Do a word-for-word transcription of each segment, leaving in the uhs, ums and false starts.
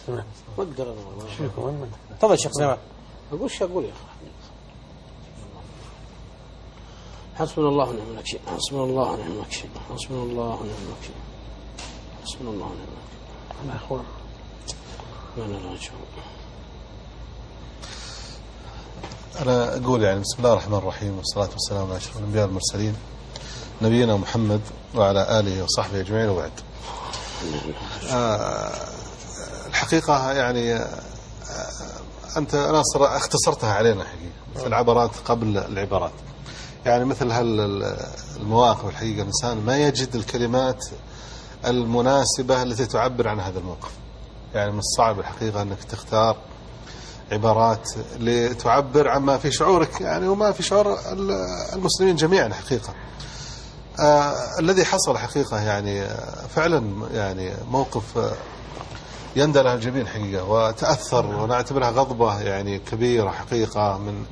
ما اقدر انا. تفضل شيخ زمان. اقول شو اقول يا اخي. حسبنا الله ونعم الوكيل، حسبنا الله ونعم الوكيل، حسبنا الله ونعم الوكيل، حسبنا الله ونعم الوكيل. يا اخوان ما لا راجعون. أنا أقول يعني بسم الله الرحمن الرحيم والصلاة والسلام على أشرف الأنبياء والمرسلين نبينا محمد وعلى آله وصحبه أجمعين وبعد. آه الحقيقة يعني آه أنت ناصر اختصرتها علينا حقيقة في العبارات قبل العبارات. يعني مثل هالمواقف الحقيقة الإنسان ما يجد الكلمات المناسبة التي تعبر عن هذا الموقف. يعني من الصعب الحقيقة أنك تختار عبارات لتعبر عما في شعورك يعني وما في شعور المسلمين جميعا حقيقة. آه الذي حصل حقيقة يعني فعلا يعني موقف آه يندى له الجبين حقيقة وتأثر، ونعتبرها غضبة يعني كبيرة حقيقة من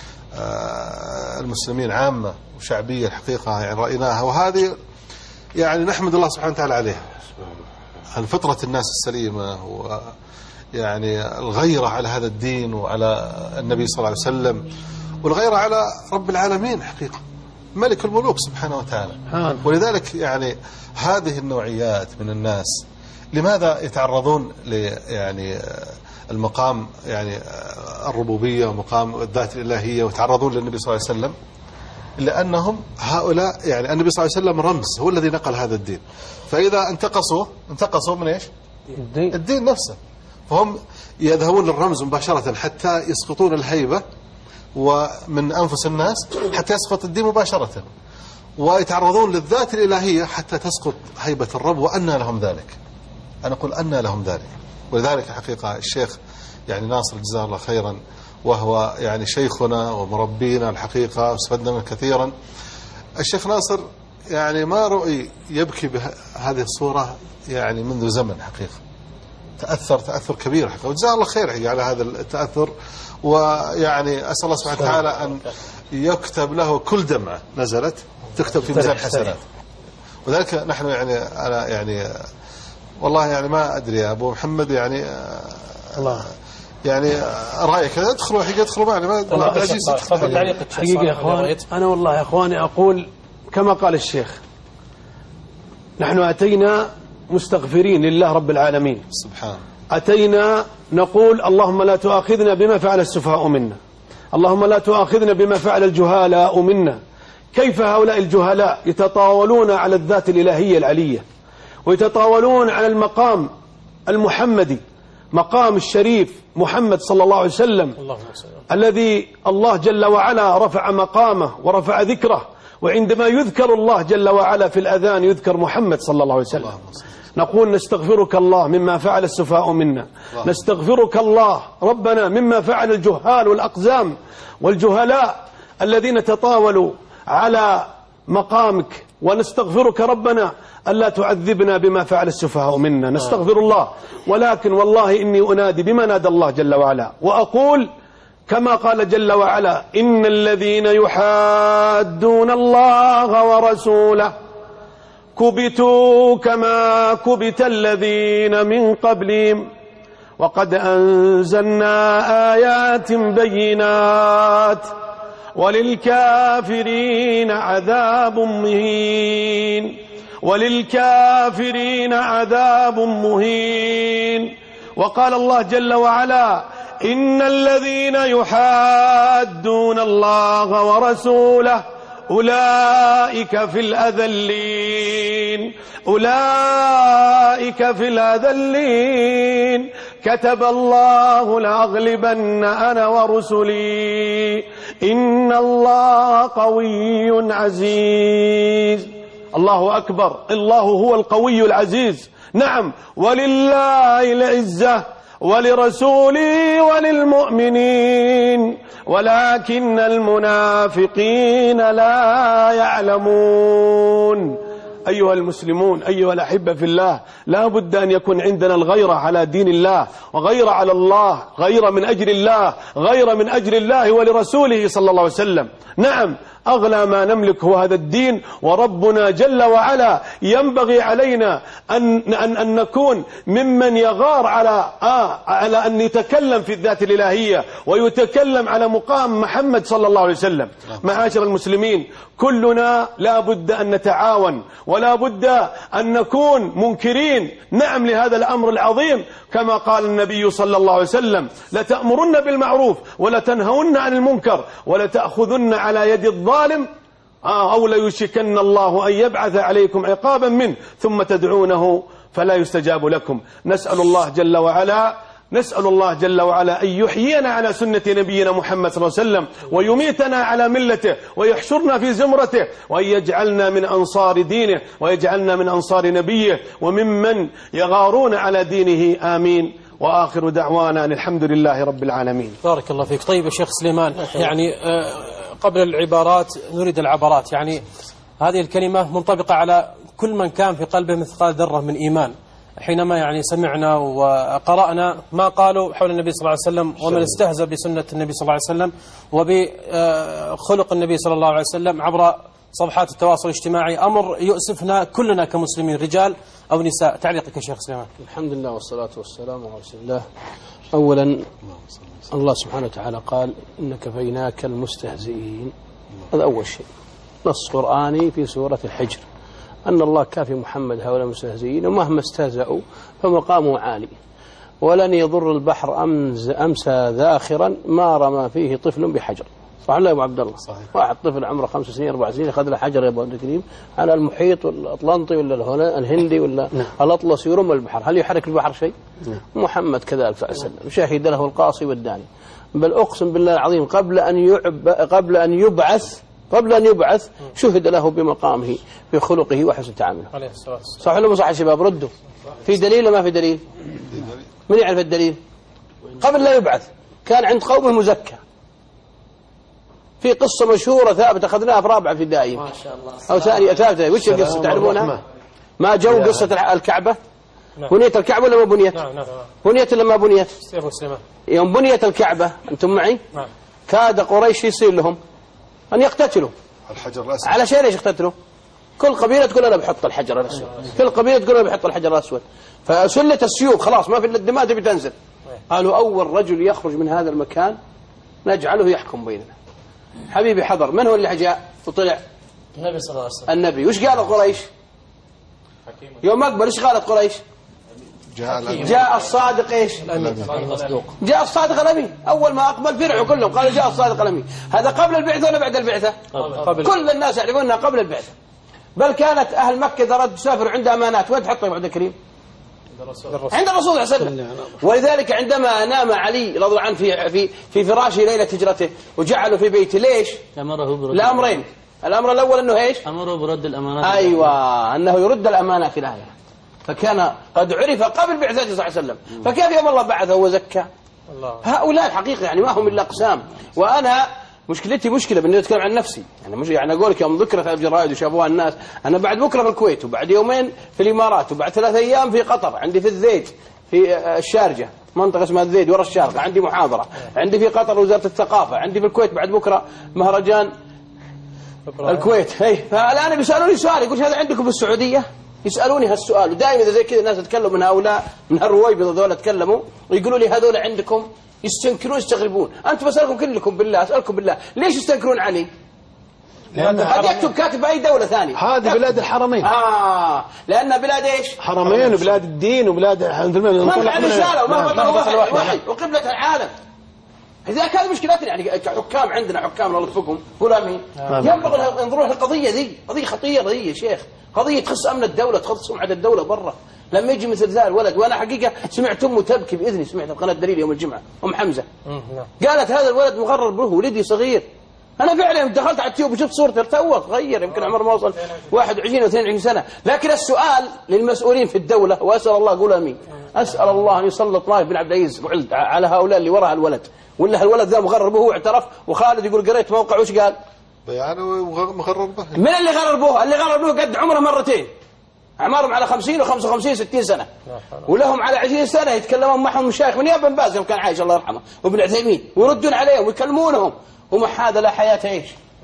آه المسلمين عامة وشعبية الحقيقة يعني رأيناها، وهذه يعني نحمد الله سبحانه وتعالى عليها عن فطرة الناس السليمة و يعني الغيرة على هذا الدين وعلى النبي صلى الله عليه وسلم، والغيرة على رب العالمين حقيقة ملك الملوك سبحانه وتعالى. ولذلك يعني هذه النوعيات من الناس لماذا يتعرضون ل يعني المقام يعني الربوبية ومقام الذات الإلهية ويتعرضون للنبي صلى الله عليه وسلم؟ لأنهم هؤلاء يعني النبي صلى الله عليه وسلم رمز، هو الذي نقل هذا الدين، فإذا انتقصوا انتقصوا من إيش؟ الدين, الدين نفسه، فهم يذهبون للرمز مباشرة حتى يسقطون الهيبة ومن أنفس الناس حتى يسقط الدين مباشرة، ويتعرضون للذات الإلهية حتى تسقط هيبة الرب. وأنى لهم ذلك؟ أنا أقول أنى لهم ذلك. ولذلك حقيقة الشيخ يعني ناصر جزاه الله خيرا، وهو يعني شيخنا ومربينا الحقيقة واستفدنا منه كثيرا. الشيخ ناصر يعني ما رؤي يبكي بهذه الصورة يعني منذ زمن حقيقة، تأثر تأثر كبير حقيقة، وجزاه الله خير حقيقة على هذا التأثر. ويعني أسأل الله سبحانه وتعالى أن يكتب له كل دمعة نزلت تكتب في ميزان حسنات. وذلك نحن يعني أنا يعني والله يعني ما أدري يا أبو محمد يعني الله يعني رأيك ادخلوا حقيقة ادخلوا معنا ما عبد العزيز حقيقة يا أخوان. أنا والله يا أخواني أقول كما قال الشيخ، نحن أتينا مستغفرين لله رب العالمين سبحانه، أتينا نقول اللهم لا تؤاخذنا بما فعل السفهاء منا، اللهم لا تؤاخذنا بما فعل الجهلاء منا. كيف هؤلاء الجهلاء يتطاولون على الذات الإلهية العلية ويتطاولون على المقام المحمدي، مقام الشريف محمد صلى الله عليه وسلم الذي الله جل وعلا رفع مقامه ورفع ذكره، وعندما يذكر الله جل وعلا في الأذان يذكر محمد صلى الله عليه وسلم. نقول نستغفرك الله مما فعل السفهاء منا، نستغفرك الله ربنا مما فعل الجهال والأقزام والجهلاء الذين تطاولوا على مقامك، ونستغفرك ربنا ألا تعذبنا بما فعل السفهاء منا، نستغفر الله. ولكن والله إني أنادي بما نادى الله جل وعلا، وأقول كما قال جل وعلا إن الذين يحادون الله ورسوله كبتوا كما كبت الذين من قبلهم وقد أنزلنا آيات بينات وللكافرين عذاب مهين، وللكافرين عذاب مهين. وقال الله جل وعلا إن الذين يحادون الله ورسوله أولئك في الأذلين، أولئك في الأذلين، كتب الله لأغلبن أنا ورسلي إن الله قوي عزيز. الله أكبر، الله هو القوي العزيز. نعم، ولله العزة ولرسوله وللمؤمنين ولكن المنافقين لا يعلمون. أيها المسلمون، أيها الأحبة في الله، لا بد أن يكون عندنا الغيرة على دين الله، وغيرة على الله، غيرة من أجل الله، غيرة من أجل الله ولرسوله صلى الله عليه وسلم. نعم، أغلى ما نملك هو هذا الدين، وربنا جل وعلا ينبغي علينا أن, أن, أن نكون ممن يغار على, آه على أن يتكلم في الذات الإلهية ويتكلم على مقام محمد صلى الله عليه وسلم. معاشر المسلمين، كلنا لا بد أن نتعاون ولا بد أن نكون منكرين نعم لهذا الأمر العظيم، كما قال النبي صلى الله عليه وسلم: لتأمرن بالمعروف ولتنهون عن المنكر ولتأخذن على يد الظالم أو ليشكن الله أن يبعث عليكم عقابا منه ثم تدعونه فلا يستجاب لكم. نسأل الله جل وعلا نسأل الله جل وعلا أن يحيينا على سنة نبينا محمد صلى الله عليه وسلم ويميتنا على ملته ويحشرنا في زمرته وأن يجعلنا من أنصار دينه ويجعلنا من أنصار نبيه وممن يغارون على دينه. آمين. وآخر دعوانا أن الحمد لله رب العالمين. بارك الله فيك. طيب يا شيخ سليمان، يعني قبل العبارات نريد العبرات. يعني هذه الكلمة منطبقة على كل من كان في قلبه مثقال ذرة من إيمان، حينما يعني سمعنا وقرأنا ما قالوا حول النبي صلى الله عليه وسلم ومن استهزأ بسنة النبي صلى الله عليه وسلم وبخلق النبي صلى الله عليه وسلم عبر صفحات التواصل الاجتماعي، أمر يؤسفنا كلنا كمسلمين رجال أو نساء. تعليقك يا شيخ سليمان. الحمد لله والصلاة والسلام على رسول الله. أولا الله سبحانه وتعالى قال: إن كفيناك المستهزئين. هذا أول شيء، نص قرآني في سورة الحجر أن الله كافي محمد هؤلاء المستهزئين، ومهما استهزأوا فمقامه عالي. ولن يضر البحر أمز أمسى ذاخرا ما رمى فيه طفل بحجر. صح الله يا أبو عبد الله؟ صحيح. واحد طفل عمره خمس سنين أربع سنين أخذ له حجر يا أبو عبد الكريم على المحيط والأطلنطي ولا الهندي ولا نعم. الأطلسي يرمى البحر، هل يحرك البحر شيء؟ نعم. محمد كذلك صلى الله عليه وسلم شهد له القاصي والداني. بل أقسم بالله العظيم قبل أن يعب قبل أن يبعث قبل أن يبعث شهد له بمقامه بخلقه وحسن تعامله. صح ولا مو صح يا شباب؟ ردوا. في دليل ولا ما في دليل؟ من يعرف الدليل؟ قبل لا يبعث كان عند قومه مزكى. في قصة مشهورة ثابتة أخذناها في رابعة ابتدائي أو ثانية ثالثة. وش القصة تعرفونها؟ ما جو قصة الكعبة؟ بنيت الكعبة ولا ما بنيت؟ بنيت ولا ما بنيت؟ يوم بنيت الكعبة أنتم معي؟ كاد قريش يصير لهم أن يقتتلوا الحجر الأسود. على شيء ليش يقتتلوا؟ كل قبيلة تقول أنا بحط الحجر الأسود، كل قبيلة تقول أنا بحط الحجر الأسود، فسلت السيوف خلاص ما في الدماء تبي تنزل. قالوا أول رجل يخرج من هذا المكان نجعله يحكم بيننا. حبيبي حضر، من هو اللي جاء وطلع؟ النبي صلى الله عليه وسلم. النبي. وش قال قريش يوم أقبل؟ إيش قالت قريش؟ جاء, جاء الصادق إيش؟ المصدوق. جاء الصادق الأمين. أول ما أقبل فرعوا كلهم قالوا جاء الصادق الأمين. هذا قبل البعثة ولا بعد البعثة؟ قبل. كل الناس يعرفون أنها قبل البعثة. بل كانت أهل مكة إذا أردت تسافر عندها أمانات وين تحطها يا عبد الكريم؟ عند الرسول صلى الله عليه وسلم. ولذلك عندما نام علي رضي الله عنه في في في فراشه ليلة هجرته وجعله في بيته ليش؟ أمره برد الأمرين. الأمر الأول أنه إيش؟ أمره برد الأمانات. أيوة، أنه يرد الأمانات إليها. فكان قد عرف قبل بعثته صلى الله عليه وسلم. فكيف يوم الله بعثه وزكى؟ هؤلاء الحقيقة يعني ما هم إلا أقسام. وأنا مشكلتي مشكلة بالنسبة أتكلم عن نفسي، يعني مش يعني أقول لك يوم ذكرت الجرائد وشافوها الناس، أنا بعد بكرة في الكويت وبعد يومين في الإمارات وبعد ثلاث أيام في قطر، عندي في الزيت في الشارجة منطقة اسمها الزيت ورا الشارقة عندي محاضرة، عندي في قطر وزارة الثقافة، عندي في الكويت بعد بكرة مهرجان الكويت. هي فالآن بيسألوني سؤال، يقول هذا عندكم في السعودية؟ يسألوني هالسؤال، ودائما إذا زي كذا الناس يتكلموا من هؤلاء من هالرويبضة ذولا يتكلموا ويقولوا لي هذول عندكم يستنكرون يستغربون. أنتم بسألكم كلكم بالله أسألكم بالله ليش يستنكرون علي؟ قد يكتب كاتب أي دولة ثانية. هذه بلاد الحرمين. آه لأن بلاد إيش؟ حرمين وبلاد الدين وبلاد منع الرسالة وما وحي وقبلة العالم. إذا كانت مشكلتنا يعني كحكام عندنا حكام الله يطفقهم ولا مين ينبغي ينظرون القضية ذي قضية خطيرة ذي يا شيخ، قضية تخص أمن الدولة تخص سمعة الدولة برا. لما يجي مثل ذا الولد، وأنا حقيقة سمعت أمه تبكي بإذني، سمعت قناة دليل يوم الجمعة أم حمزة قالت هذا الولد مغرر به ولدي صغير. أنا فعلا دخلت على التيوب وشفت صورته توه صغير يمكن عمره ما وصل واحد وعشرين أو اثنين وعشرين سنة. لكن السؤال للمسؤولين في الدولة وأسأل الله قول أمين، أسأل الله أن يسلط نايف بن عبد العزيز وعلد على هؤلاء اللي وراء الولد، ولا الولد ذا مغرر به واعترف. وخالد يقول قريت موقع وش قال؟ يعني مغرر به. من اللي غرر به؟ اللي غرر به قد عمره مرتين، أعمارهم على خمسين وخمسة وخمسين ستين سنة، ولهم على عشرين سنة يتكلمون معهم مشايخ من ابن باز يوم كان عايش الله يرحمه وابن عثيمين ويردون عليهم ويكلمونهم، ومع هذا لا حياة ايش؟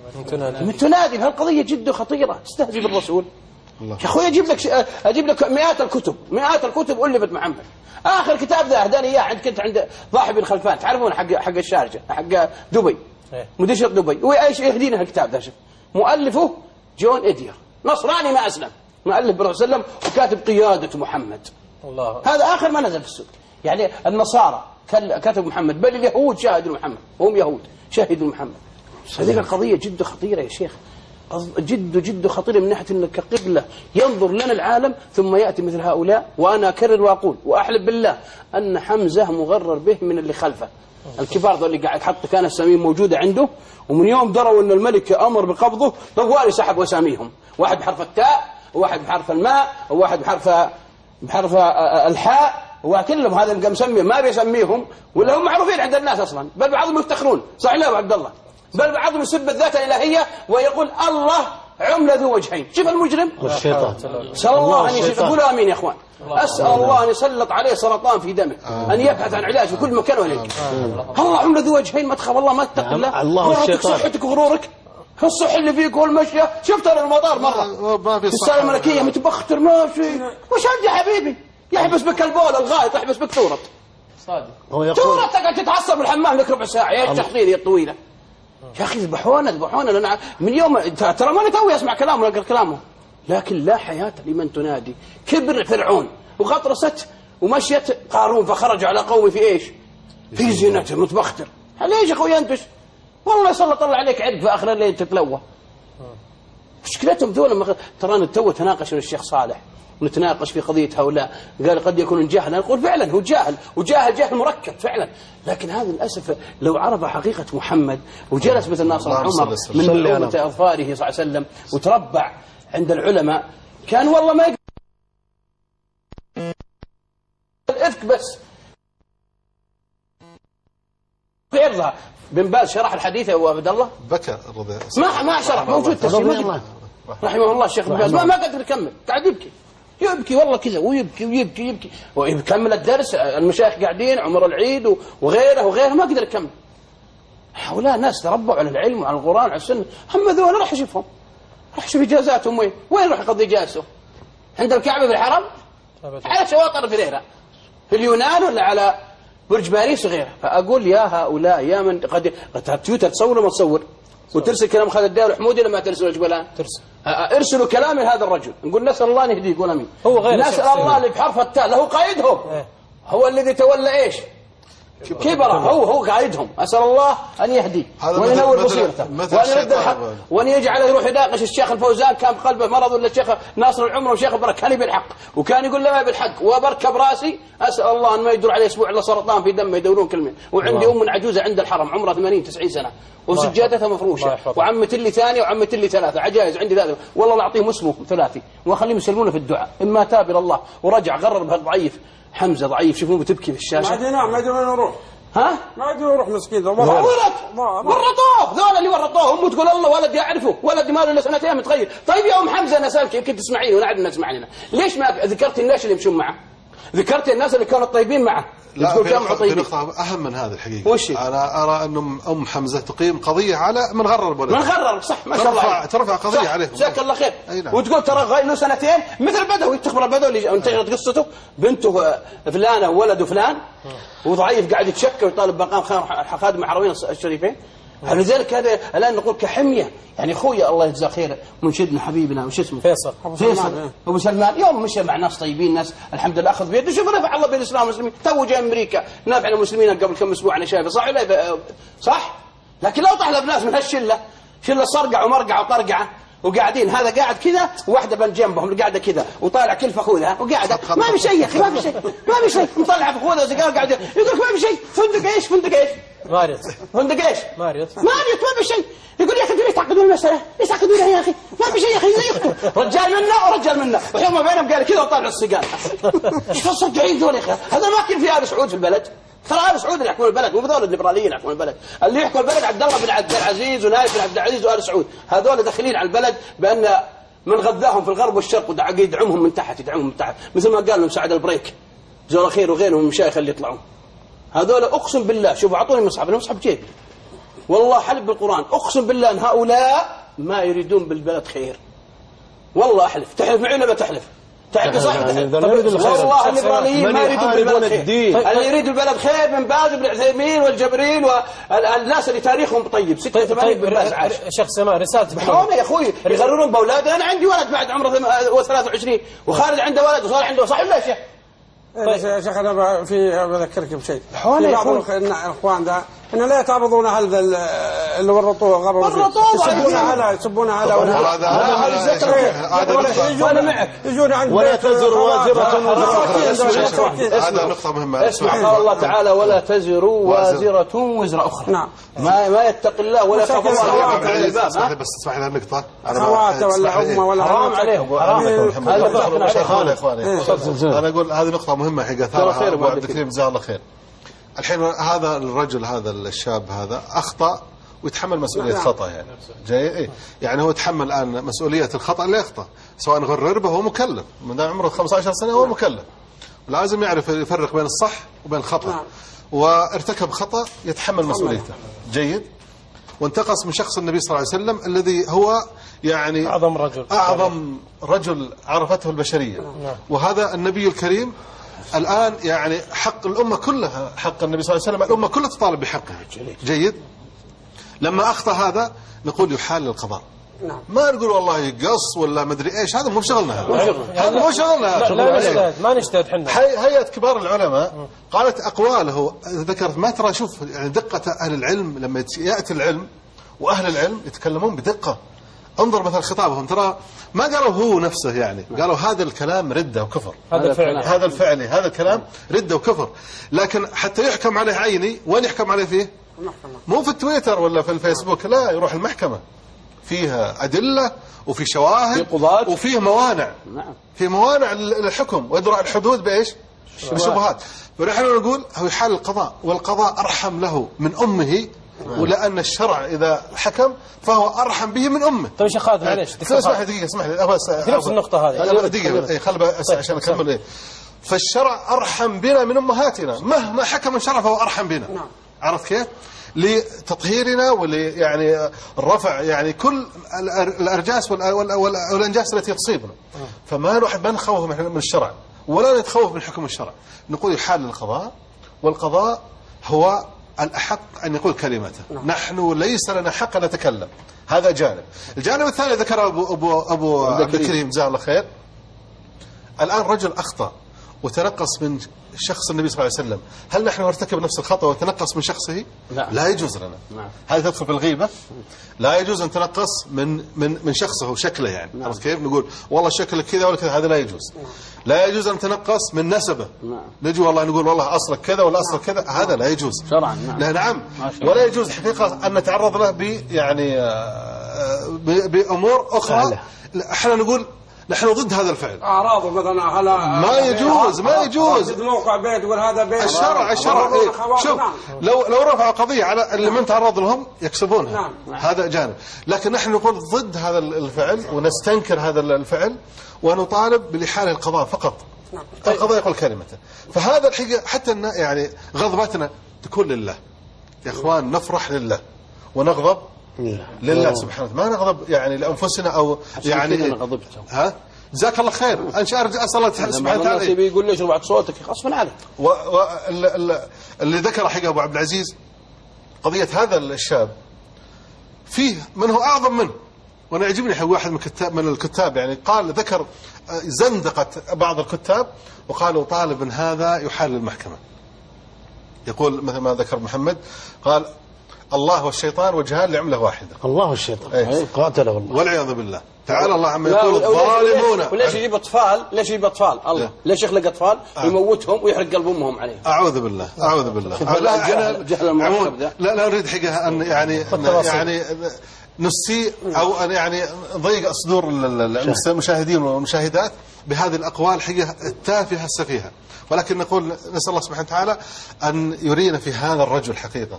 من تنادي. هالقضية جدا خطيرة، تستهزئ بالرسول. يا أخوي أجيب لك أجيب لك مئات الكتب مئات الكتب ألفت محمد. آخر كتاب ذا أهداني إياه عند كنت عند ضاحي بن خلفان، تعرفون حق حق الشارجة حق دبي مدير دبي، وإيش يهدينا الكتاب ذا؟ شوف مؤلفه جون إدير، نصراني ما أسلم، مؤلف بالرسول صلى الله عليه وسلم وكاتب قيادة محمد. الله. هذا آخر ما نزل في السوق. يعني النصارى كتب محمد، بل اليهود شاهدوا محمد، هم يهود شاهدوا محمد. هذه القضية جد خطيرة يا شيخ، جد جد خطيرة من ناحية أنك كقبلة ينظر لنا العالم ثم يأتي مثل هؤلاء. وأنا أكرر وأقول وأحلف بالله أن حمزة مغرر به من اللي خلفه الكبار ذو اللي قاعد حط كان السمين موجودة عنده، ومن يوم دروا أن الملك أمر بقبضه طوالي سحب وساميهم، واحد بحرف التاء وواحد بحرف الماء وواحد بحرف بحرف الحاء، وكلهم هذا اللي مسميهم ما بيسميهم ولا هم معروفين عند الناس أصلا، بل بعضهم يفتخرون. صح لا أبو عبد الله؟ بل بعضهم يسب الذات الإلهية ويقول الله عملة ذو وجهين. شوف المجرم والشيطان. سأل الله أن يشفي. قولوا آمين يا أخوان. أسأل الله أن يسلط عليه سرطان في دمه، أن يبحث عن علاج في كل مكان وهيك. الله عملة ذو وجهين، ما تخاف الله، ما تتقي الله. غرورك صحتك وغرورك، الصح اللي فيك والمشية. شفت المطار مرة في السالة الملكية متبختر ماشي، وش عندي يا حبيبي؟ يحبس بك البول الغائط، يحبس بك تورط صادق تورط، تقعد تتعصب بالحمام لك ربع ساعة. ايش التحضير الطويلة يا أخي؟ ذبحونا ذبحونا لنا من يوم. ترى ما توي أسمع كلامه وأقرأ كلامه، لكن لا حياة لمن تنادي. كبر فرعون وغطرست ومشيت قارون فخرج على قومه في إيش؟ في زينته متبختر. ليش يا أخوي أنتش؟ والله يسلط الله عليك عرق في آخر الليل تتلوى. مشكلتهم ذولا. ترى تو تناقش الشيخ صالح ونتناقش في قضية هؤلاء، قال قد يكون جاهلا، نقول فعلا هو جاهل وجاهل جاهل مركب فعلا، لكن هذا للأسف لو عرف حقيقة محمد وجلس مثل ناصر عمر من نعومة أظفاره صلى الله عليه وسلم وتربع عند العلماء كان والله ما يقدر الإفك بس بيرضى. بن باز شرح الحديث يا أبو عبد الله؟ بكى الرضي ما ما شرح، موجود تفسير رحمه الله الشيخ بن باز ما ما قدر يكمل، قاعد يبكي يبكي والله كذا ويبكي ويبكي يبكي ويكمل الدرس. المشايخ قاعدين عمر العيد وغيره وغيره ما قدر يكمل. هؤلاء ناس تربوا على العلم وعلى القرآن وعلى السنة. هم ذولا راح يشوفهم، راح يشوف إجازاتهم وين وين راح يقضي إجازته؟ عند الكعبة في الحرم، على شواطئ الفريرة في اليونان ولا على برج باريس وغيره. فأقول يا هؤلاء يا من قد قد تويتر تصور وما تصور وترسل كلام خالد الداوي الحمودي لما ترسلوا الجبلان ترسل ارسلوا كلام هذا الرجل، نقول نسأل الله ان يهديه. يقول امين. هو غير نسأل الله اللي بحرف التاء له قائدهم، هو الذي تولى ايش كبره، هو هو قائدهم. اسال الله ان يهديه وينور بصيرته وان يرد الحق وان يجعله يروح يناقش الشيخ الفوزان كان بقلبه مرض ولا الشيخ ناصر العمر والشيخ برك كان بالحق وكان يقول له ما بالحق وبركب راسي. اسال الله ان ما يدور عليه اسبوع الا سرطان في دمه يدورون كلمه. وعندي ام عجوزه عند الحرم عمرها ثمانين تسعين سنه وسجادتها مفروشه وعمت لي ثانيه وعمت لي ثلاثه عجائز عندي ثلاثه. والله لا اعطيهم اسمه ثلاثي واخليهم يسلمونه في الدعاء. اما تاب الى الله ورجع غرر بهالضعيف حمزه ضعيف. شوفوه بتبكي في الشاشه. ما ادري ما ادري وين نروح. ها؟ ما ادري نروح مسكين. ورط ورطوه ذولا اللي ورطوه. امه تقول الله ولدي اعرفه ولدي ماله الا سنتين متغير. طيب يا ام حمزه انا اسالك يمكن تسمعيني ونعرف الناس تسمعني. ليش ما ذكرت الناس اللي يمشون معه؟ ذكرت الناس اللي كانوا طيبين معه. لا في نقطة, في نقطة أهم من هذا الحقيقة. وش أنا أرى أن أم حمزة تقيم قضية على من غرر بولده. من غرر صح ما شاء الله. ترفع, ترفع قضية عليه. جزاك الله خير. نعم. وتقول ترى غايب له سنتين مثل بدوي. تخبر البدوي اللي انتشرت قصته بنته فلانة وولده فلان وضعيف قاعد يتشكى ويطالب مقام خادم حرمين الشريفين. لذلك هذا الآن نقول كحمية. يعني خويا الله يجزاه خير منشدنا حبيبنا وش اسمه فيصل فيصل أبو سلمان يوم مشى مع ناس طيبين ناس الحمد لله أخذ بيده. شوف نفع الله بالإسلام والمسلمين. تو جاء أمريكا نافع المسلمين قبل كم أسبوع أنا شايفه صح ولا صح؟ لكن لو طحنا بناس من هالشلة شلة صرقع ومرقع وطرقعة وقاعدين هذا قاعد كذا وواحدة بين جنبهم اللي قاعدة كذا وطالع كل فخوذها وقاعدة ما في شيء يا أخي ما في شيء ما في شيء مطلع فخوذها وسيجارة قاعد يقول ما في شيء. فندق إيش فندق إيش ماريوت فندق إيش ماريوت ماريوت ما في شيء. يقول يا أخي ليش تعقدون المسألة ليش تعقدونها يا أخي ما في شيء يا أخي زي أخته رجال منا ورجال منا وحين ما بينهم قال كذا وطالع السيجارة. إيش تصدقين ذول يا أخي؟ هذا ما كان في آل سعود في البلد. ترى آل سعود اللي يحكمون البلد مو ذول الليبراليين يحكمون البلد. اللي يحكم البلد عبد الله بن عبد العزيز ونايف بن عبد العزيز وآل سعود. هذول داخلين على البلد بأن من غذاهم في الغرب والشرق ويدعمهم من تحت يدعمهم من تحت مثل ما قال لهم سعد البريك زور خير وغيرهم من المشايخ اللي يطلعون. هذول أقسم بالله شوفوا أعطوني مصحف المصحف جيبي والله حلف بالقرآن أقسم بالله أن هؤلاء ما يريدون بالبلد خير. والله أحلف. تحلف معي ولا تحلف؟ تحلف صح تحلف. والله الليبراليين ما يريدون بالبلد خير. اللي يريد البلد خير من باز بن عثيمين والجبرين والناس اللي تاريخهم طيب. ستة وثمانين بن باز عاش. شيخ سماء رسالة بحومة يا أخوي يغررون بأولادنا. أنا عندي ولد بعد عمره ثلاثة وعشرين وخالد عنده ولد وصار عنده صح ولا شيء؟ طيب يا شيخ أنا في بذكرك بشيء. في بعض الإخوان ده إنه لا يتعرضون هذا اللي ورطوه غروا يسبون على يسبون على هذا هذا معك يجون عند ولا تزر وازرة وزر هذا نقطة مهمة. اسمع قال الله تعالى ولا تزر وازرة وزر أخرى. نعم. ما ما يتقي الله ولا يخاف الله. اسمح بس اسمح لي هالنقطة. أخوات ولا أمة ولا حرام عليهم. أنا أقول هذه نقطة مهمة حقيقة ثارها أبو عبد الكريم جزاه الله خير. الحين هذا الرجل هذا الشاب هذا أخطأ ويتحمل مسؤولية خطأ يعني جاي إيه يعني هو يتحمل الآن مسؤولية الخطأ اللي يخطأ سواء غرر به هو مكلف من دام عمره خمسة عشر سنة هو مكلف لازم يعرف يفرق بين الصح وبين الخطأ وارتكب خطأ يتحمل مسؤوليته جيد وانتقص من شخص النبي صلى الله عليه وسلم الذي هو يعني أعظم رجل أعظم رجل عرفته البشرية وهذا النبي الكريم الآن يعني حق الأمة كلها حق النبي صلى الله عليه وسلم الأمة كلها تطالب بحقه جيد لما أخطأ هذا نقول يحال للقضاء ما نقول والله يقص ولا مدري إيش هذا مو بشغلنا هذا مو شغلنا لا نجتهد ما نجتهد حنا هيئة كبار العلماء قالت أقواله ذكرت ما ترى شوف يعني دقة أهل العلم لما يأتي العلم وأهل العلم يتكلمون بدقة انظر مثلا خطابهم ترى ما قالوا هو نفسه يعني قالوا هذا الكلام ردة وكفر هذا الفعل هذا الفعل هذا الكلام ردة وكفر لكن حتى يحكم عليه عيني وين يحكم عليه فيه مو في التويتر ولا في الفيسبوك لا يروح المحكمة فيها أدلة وفي شواهد وفيه موانع في موانع للحكم ويدرأ الحدود بإيش بشبهات ونحن نقول هو يحال القضاء والقضاء أرحم له من أمه ولأن الشرع إذا حكم فهو أرحم به من أمه. طيب يا شيخ خالد معليش اسمح لي دقيقة اسمح لي أبغى في نفس النقطة هذه دقيقة خل بس عشان أكمل إيه فالشرع أرحم بنا من أمهاتنا مهما حكم الشرع فهو أرحم بنا عرفت كيف لتطهيرنا ول يعني الرفع يعني كل الأرجاس والأنجاس التي تصيبنا فما نحب ما نخوف من الشرع ولا نتخوف من حكم الشرع نقول يحال للقضاء والقضاء هو الأحق أن يقول كلمته نحن ليس لنا حق أن نتكلم هذا جانب الجانب الثاني ذكر أبو, أبو, أبو عبد الكريم جزاه الله خير الآن رجل أخطأ وتنقص من شخص النبي صلى الله عليه وسلم هل نحن نرتكب نفس الخطأ وتنقص من شخصه لا, لا يجوز لنا نعم. هذا تدخل في الغيبة لا يجوز أن تنقص من من من شخصه وشكله يعني نعم. كيف نقول والله شكلك كذا ولا كذا هذا لا يجوز نعم. لا يجوز أن تنقص من نسبه نعم. نجي والله نقول والله أصلك كذا ولا أصلك كذا نعم. هذا لا يجوز شرعا نعم. لا نعم ولا يجوز حقيقة أن نتعرض له ب يعني بأمور أخرى احنا نقول نحن ضد هذا الفعل أعراضه مثلا على ما يجوز ما يجوز موقع بيت يقول هذا بيت الشرع الشرع إيه؟ شوف لو لو رفع قضية على اللي من تعرض لهم يكسبونها نعم. هذا جانب لكن نحن نقول ضد هذا الفعل ونستنكر هذا الفعل ونطالب بالإحالة القضاء فقط نعم. القضاء يقول كلمته فهذا الحقيقة حتى يعني غضبتنا تكون لله يا إخوان نفرح لله ونغضب لله سبحانه ما نغضب يعني لأنفسنا أو يعني ها جزاك الله خير أنا أرجع أسأل الله سبحانه وتعالى بيقول ليش رفعت صوتك غصبا عنك اللي ذكر حقيقة أبو عبد العزيز قضية هذا الشاب فيه من هو أعظم منه وأنا يعجبني حق واحد من الكتاب من الكتاب يعني قال ذكر زندقة بعض الكتاب وقالوا طالب هذا يحال للمحكمة يقول مثل ما ذكر محمد قال الله والشيطان وجهان لعملة واحدة الله والشيطان ايه. قاتله الله والعياذ بالله تعالى الله عما يقول الظالمون وليش يجيب أطفال ليش يجيب أطفال الله ليش يخلق أطفال يموتهم ويحرق قلب أمهم عليهم أعوذ بالله أعوذ بالله لا جهل المركب ده لا لا نريد حقيقة أن يعني يعني نسيء أو أن يعني ضيق صدور المشاهدين والمشاهدات بهذه الأقوال حقيقة التافهة السفيهة ولكن نقول نسأل الله سبحانه وتعالى أن يرينا في هذا الرجل حقيقة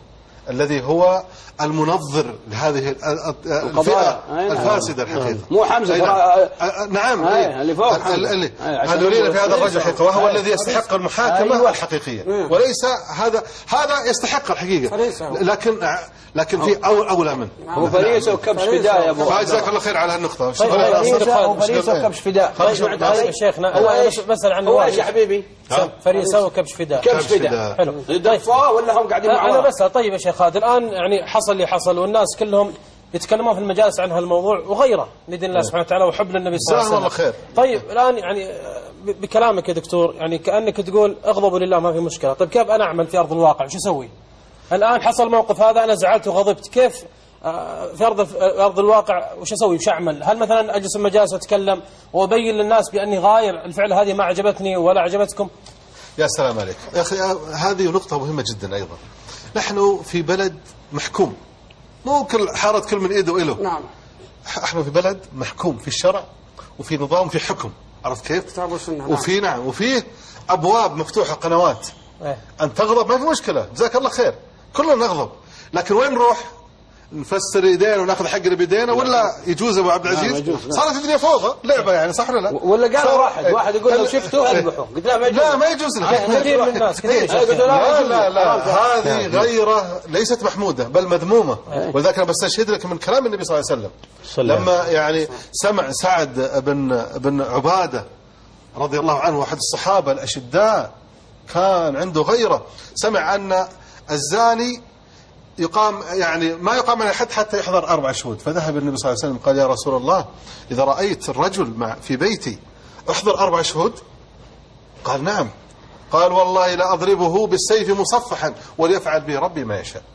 الذي هو المنظر لهذه الفئة الفاسدة الحقيقة. مو حمزة. نعم. اللي فوق هذولين في هذا الرجل حقيقة، وهو الذي يستحق المحاكمة الحقيقية، وليس هذا هذا يستحق الحقيقة، لكن لكن في أولى منه. هو فريسة وكبش فداء يا أبو. جزاك الله خير على هالنقطة. فريسة وكبش فداء. يا شيخنا هو ايش بسأل عنه. هو ايش يا حبيبي؟ فريسة وكبش فداء. كبش فداء. حلو. دفاه ولا هم قاعدين معاه؟ أنا بسأل. طيب يا شيخ خالد، الآن يعني حصل اللي حصل والناس كلهم يتكلمون في المجالس عن هالموضوع وغيره بإذن الله سبحانه وتعالى وحب للنبي صلى الله عليه وسلم. طيب الآن يعني بكلامك يا دكتور يعني كأنك تقول اغضبوا لله ما في مشكلة. طيب كيف أنا أعمل في أرض الواقع؟ وش أسوي؟ الآن حصل موقف هذا، أنا زعلت وغضبت، كيف في أرض أرض الواقع وش أسوي؟ وش أعمل؟ هل مثلا أجلس المجالس وأتكلم وأبين للناس بأني غاير الفعل هذه ما عجبتني ولا عجبتكم؟ يا سلام عليك يا أخي، هذه نقطة مهمة جدا أيضا. نحن في بلد محكوم، مو كل حارة كل من إيده وإله. نعم. احنا في بلد محكوم في الشرع وفي نظام في حكم، عرفت كيف؟ كتاب والسنة. وفي نعم وفيه أبواب مفتوحة، قنوات. أن تغضب ما في مشكلة، جزاك الله خير، كلنا نغضب، لكن وين نروح؟ نفسر ايدينا وناخذ حقنا بايدينا، ولا يجوز ابو عبد العزيز؟ صارت الدنيا فوضى، لعبه يعني، صح ولا لا؟ ولا قال واحد واحد يقول لو شفته اذبحه، قلت لا ما يجوز. لا ما يجوز لك. كثير من الناس كثير. لا لا لا هذه غيره ليست محموده بل مذمومه، ولذلك انا بستشهد لك من كلام النبي صلى الله عليه وسلم لما يعني سمع سعد بن بن عباده رضي الله عنه، واحد الصحابه الاشداء كان عنده غيره، سمع ان الزاني يقام يعني ما يقام على حد حتى يحضر أربع شهود، فذهب النبي صلى الله عليه وسلم قال يا رسول الله إذا رأيت الرجل مع في بيتي أحضر أربع شهود؟ قال نعم. قال والله لا أضربه بالسيف مصفحا وليفعل به ربي ما يشاء.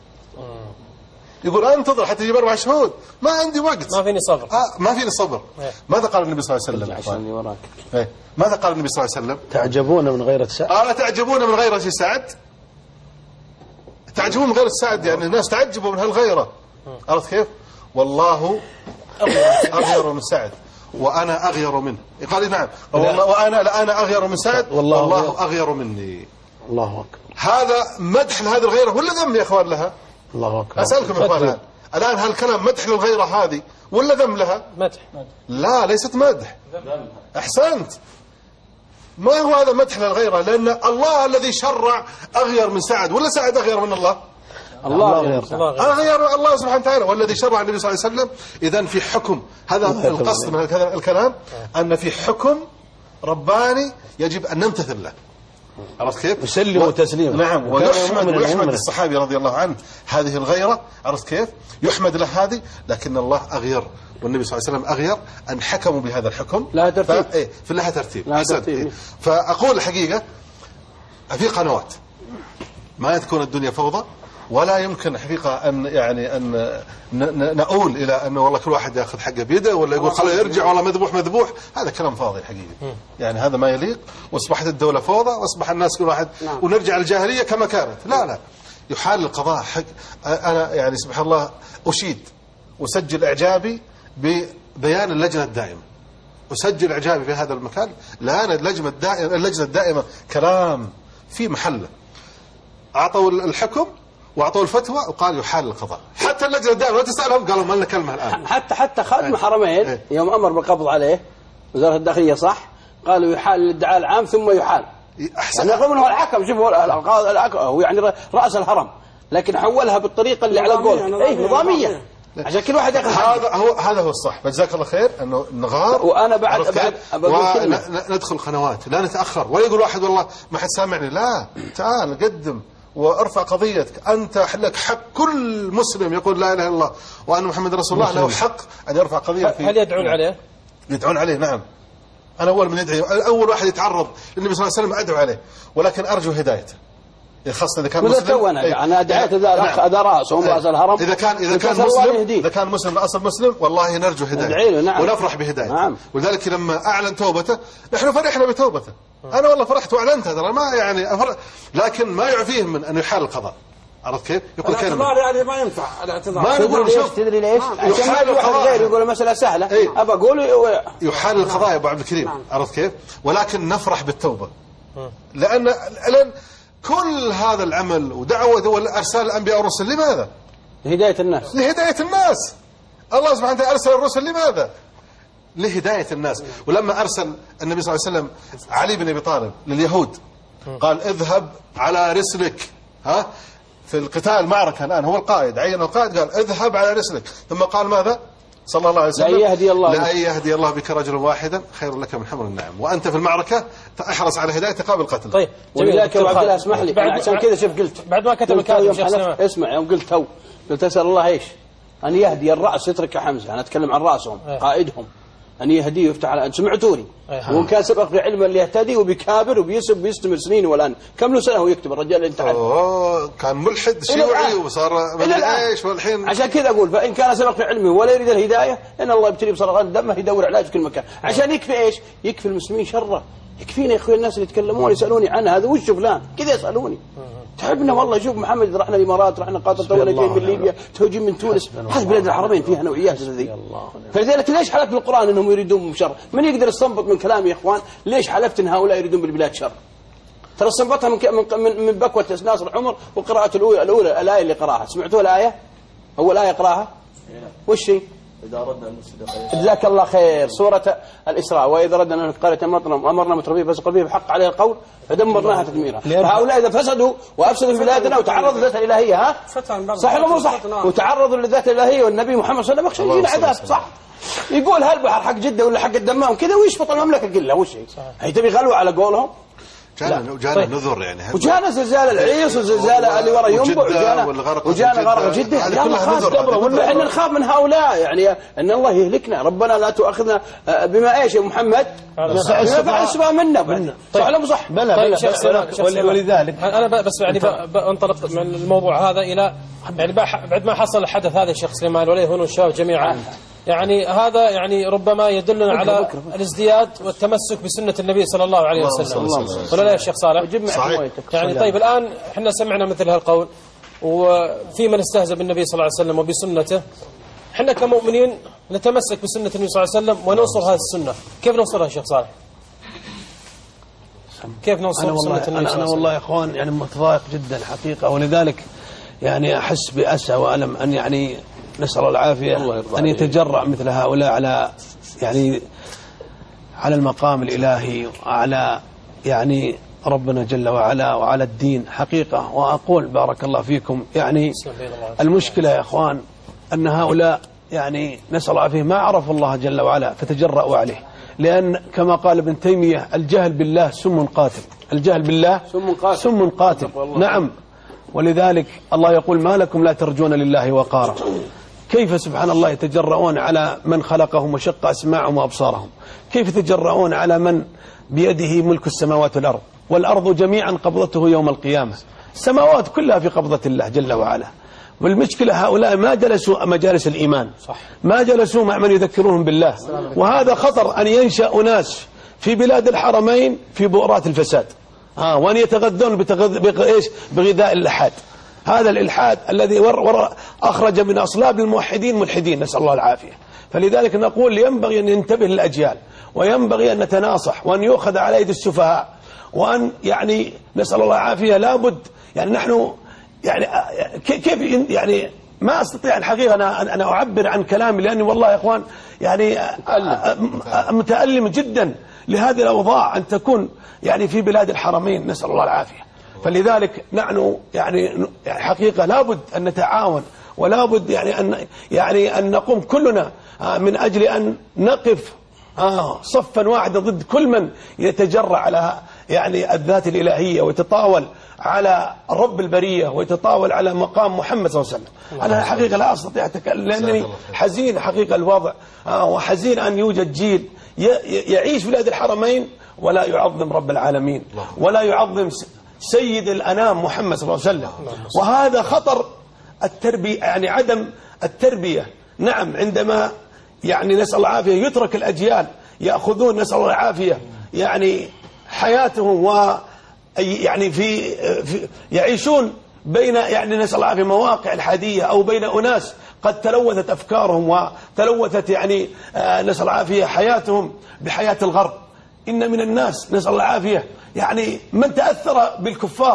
يقول أنتظر حتى يجيب أربع شهود، ما عندي وقت، ما فيني صبر. آه ما فيني صبر. ماذا قال النبي صلى الله عليه وسلم؟ عشان وراك. إيه ماذا قال النبي صلى الله عليه وسلم؟ تعجبون من غيرة سعد. ألا تعجبون من غيرة سعد؟ تعجبون من غيرة سعد، يعني الناس تعجبوا من هالغيرة، عرفت كيف؟ والله أغير من سعد وأنا أغير منه. قال نعم والله وأنا لا أنا أغير من سعد والله, والله أغير مني. الله أكبر. هذا مدح لهذه الغيرة ولا ذم يا إخوان لها؟ الله أكبر. أسألكم يا إخوان الآن هالكلام مدح للغيرة هذه ولا ذم لها؟ مدح. لا ليست مدح. أحسنت. ما هو هذا مدح للغيرة، لأن الله الذي شرع أغير من سعد ولا سعد أغير من الله؟ الله غير أغير الله سبحانه وتعالى، والذي شرع النبي صلى الله عليه وسلم. إذن في حكم، هذا القصد من هذا الكلام، أن في حكم رباني يجب أن نمتثل له، عرفت كيف؟ يسلم و... تسليم. نعم. ويحمد ويحمد الصحابي رضي الله عنه هذه الغيرة، عرفت كيف؟ يحمد له هذه، لكن الله أغير والنبي صلى الله عليه وسلم أغير أن حكموا بهذا الحكم. لا ترتيب. ف... إيه في لها ترتيب. لا ترتيب. إيه؟ فأقول الحقيقة في قنوات ما تكون الدنيا فوضى، ولا يمكن حقيقة أن يعني أن نقول إلى أنه والله كل واحد يأخذ حقه بيده ولا يقول خليه يرجع والله مذبوح مذبوح، هذا كلام فاضي حقيقي. يعني هذا ما يليق، واصبحت الدولة فوضى واصبح الناس كل واحد نعم. ونرجع الجاهلية كما كانت. لا لا يحال القضاء حق. أنا يعني سبحان الله أشيد وسجل إعجابي ببيان اللجنة الدائمة، أسجل إعجابي في هذا المكان، لأن اللجنة الدائمة اللجنة الدائمة كلام في محله، أعطوا الحكم وأعطوا الفتوى وقال يحال القضاء. حتى اللجنة الدائمة لا تسألهم قالوا ما لنا كلمة الآن. حتى حتى خادم الحرمين يوم أمر بالقبض عليه وزارة الداخلية صح قالوا يحال الادعاء العام ثم يحال. أحسن. يعني رغم أنه الحكم شوفوا هو يعني رأس الهرم، لكن حولها بالطريقة اللي على قول إيه نظامية عشان كل واحد ياخذ. هذا هو هذا هو الصح. فجزاك الله خير انه نغار. وانا بعد بعد ندخل قنوات لا نتاخر، ولا يقول واحد والله ما حد سامعني. لا تعال قدم وارفع قضيتك، انت لك حق، كل مسلم يقول لا اله الا الله وان محمد رسول الله له حق ان يرفع قضيه. هل يدعون عليه؟ يدعون عليه نعم. انا اول من يدعي، اول واحد يتعرض للنبي صلى الله عليه وسلم ادعو عليه، ولكن ارجو هدايته خاصة إذا كان مسلم. أنا أنا دعيت ذا الأخ هذا رأس هم رأس الهرم. إذا كان إذا كان مسلم إذا كان مسلم أصل مسلم والله نرجو هداية نعم. ونفرح بهدايته. نعم. ولذلك لما أعلن توبته نحن فرحنا بتوبته. أنا والله فرحت وأعلنتها ترى ما يعني أفرح، لكن ما يعفيهم من أن يحال القضاء. عرفت كيف؟ يقول الاعتذار يعني ما ينفع الاعتذار. ما نقول شوف تدري ليش؟ عشان ما يجي واحد غير يقول المسألة سهلة. ايه؟ أبى أقول يحال القضاء يا أبو عبد الكريم. نعم. عرفت كيف؟ ولكن نفرح بالتوبة. لأن لأن كل هذا العمل ودعوة وأرسال الأنبياء والرسل لماذا؟ لهداية الناس. لهداية الناس. الله سبحانه وتعالى أرسل الرسل لماذا؟ لهداية الناس. ولما أرسل النبي صلى الله عليه وسلم علي بن أبي طالب لليهود قال اذهب على رسلك، ها في القتال معركة الآن هو القائد، عين القائد قال اذهب على رسلك، ثم قال ماذا صلى الله عليه وسلم؟ لا يهدي الله لا يهدي الله بك رجلا واحدا خير لك من حمر النعم، وأنت في المعركة احرص على هدايته قبل القتل. طيب ولذلك يا عبد الله اسمح لي أنا عشان كذا شوف قلت بعد ما كتب الكاتب شيخ سليمان اسمع يوم قلت تو قلت أسأل الله ايش؟ أن يهدي الرأس يترك حمزة، أنا أتكلم عن رأسهم قائدهم، أن يهديه ويفتح على. سمعتوني وإن كان سبق في علم اللي يهتدي وبيكابر وبيسب ويستمر سنين، والآن كم له سنة ويكتب الرجال اللي انتهى. أوه كان ملحد شيوعي وصار من ايش والحين. عشان كذا أقول فإن كان سبق في علمه ولا يريد الهداية إن الله يبتلي بسرطان دمه يدور علاج في كل مكان، عشان يكفي ايش؟ يكفي المسلمين شره. يكفينا يا اخوي الناس اللي يتكلمون يسالوني عن هذا وش فلان كذا يسالوني. تعبنا والله. شوف محمد رحنا الامارات، رحنا قطر، تونا جايين من ليبيا، توجين من تونس، هذه بلاد الحرمين فيها نوعيات ذي. فلذلك ليش حلفت بالقران انهم يريدون شر؟ من يقدر يستنبط من كلامي يا اخوان ليش حلفت ان هؤلاء يريدون بالبلاد شر؟ ترى استنبطها من من من بكوه ناصر العمر وقراءه الاولى الاولى الايه اللي قراها. سمعتوا الايه؟ اول ايه قراها وش هي؟ إذا أردنا أن نفسد. جزاك الله خير. سورة الإسراء. وإذا أردنا أن نفسد قرية أمرنا مترفيه فسقوا فيه بحق عليه القول فدمرناها تدميرا. فهؤلاء إذا فسدوا وأفسدوا في بلادنا وتعرضوا للذات الإلهية، ها صح ولا مو صح؟ وتعرضوا للذات الإلهية والنبي محمد صلى الله عليه وسلم يجينا عذاب. صح. يقول هالبحر حق جدة ولا حق الدمام كذا ويشفط المملكة كلها. وش هي؟ هي تبي غلوة على قولهم؟ جانا وجانا نذر يعني. وجانا زلزال العيص وزلزال اللي ورا ينبع وجانا وجانا غرق جدة. يا الله خاف قبره. احنا نخاف من هؤلاء يعني ان الله يهلكنا. ربنا لا تؤاخذنا بما ايش يا محمد؟ بما اسمع منا. صح ولا مو صح؟ بلى بلى. ولذلك انا بس يعني بنطلق من الموضوع هذا الى يعني بعد ما حصل الحدث هذا الشيخ سليمان وليه هنا الشباب جميعا، يعني هذا يعني ربما يدلنا على الازدياد والتمسك بسنة النبي صلى الله عليه وسلم، ولا لا يا شيخ صالح؟ صحيح. يعني طيب الآن احنا سمعنا مثل هالقول وفي من استهزأ بالنبي صلى الله عليه وسلم وبسنته. احنا كمؤمنين نتمسك بسنة النبي صلى الله عليه وسلم وننصر هذه السنة. كيف ننصرها يا شيخ صالح؟ كيف ننصر سنة النبي صلى الله عليه وسلم؟ أنا والله يا إخوان يعني متضايق جدا حقيقة، ولذلك يعني أحس بأسى وألم أن يعني نسأل الله العافية أن يتجرع مثل هؤلاء على يعني على المقام الإلهي وعلى يعني ربنا جل وعلا وعلى الدين حقيقة. وأقول بارك الله فيكم يعني المشكلة يا أخوان أن هؤلاء يعني نسأل الله العافية ما عرفوا الله جل وعلا فتجرأوا عليه، لأن كما قال ابن تيمية الجهل بالله سم قاتل. الجهل بالله سم قاتل, سم قاتل. نعم. ولذلك الله يقول ما لكم لا ترجون لله وقارا. كيف سبحان الله يتجرؤون على من خلقهم وشق أسماعهم وأبصارهم؟ كيف يتجرؤون على من بيده ملك السماوات والأرض والأرض جميعا قبضته يوم القيامة؟ السماوات كلها في قبضة الله جل وعلا. والمشكلة هؤلاء ما جلسوا مجالس الإيمان، ما جلسوا مع من يذكرونهم بالله. وهذا خطر أن ينشأ أناس في بلاد الحرمين في بؤرات الفساد، ها وأن يتغذون بغذاء الإلحاد. هذا الإلحاد الذي ور ور أخرج من أصلاب الموحدين ملحدين، نسأل الله العافية. فلذلك نقول ينبغي أن ينتبه للأجيال، وينبغي أن نتناصح، وأن يؤخذ على أيدي السفهاء، وأن يعني نسأل الله العافية لابد يعني نحن يعني كيف يعني ما أستطيع الحقيقة أنا أنا أعبر عن كلامي، لأني والله يا إخوان يعني متألم جدا لهذه الأوضاع أن تكون يعني في بلاد الحرمين، نسأل الله العافية. فلذلك نحن يعني حقيقة لابد أن نتعاون، ولابد يعني أن يعني أن نقوم كلنا من أجل أن نقف صفا واحدا ضد كل من يتجرأ على يعني الذات الإلهية ويتطاول على رب البرية ويتطاول على مقام محمد صلى الله عليه وسلم. أنا حقيقة لا أستطيع أتكلم لأنني حزين حقيقة الوضع، وحزين أن يوجد جيل يعيش في بلاد الحرمين ولا يعظم رب العالمين ولا يعظم سيد الأنام محمد صلى الله عليه وسلم. وهذا خطر التربية، يعني عدم التربية. نعم عندما يعني نسأل الله العافية يترك الأجيال يأخذون نسأل الله العافية يعني حياتهم و يعني في, في يعيشون بين يعني نسأل الله العافية مواقع الحادية أو بين أناس قد تلوثت أفكارهم وتلوثت يعني نسأل الله العافية حياتهم بحياة الغرب. إن من الناس نسأل الله العافية يعني من تأثر بالكفار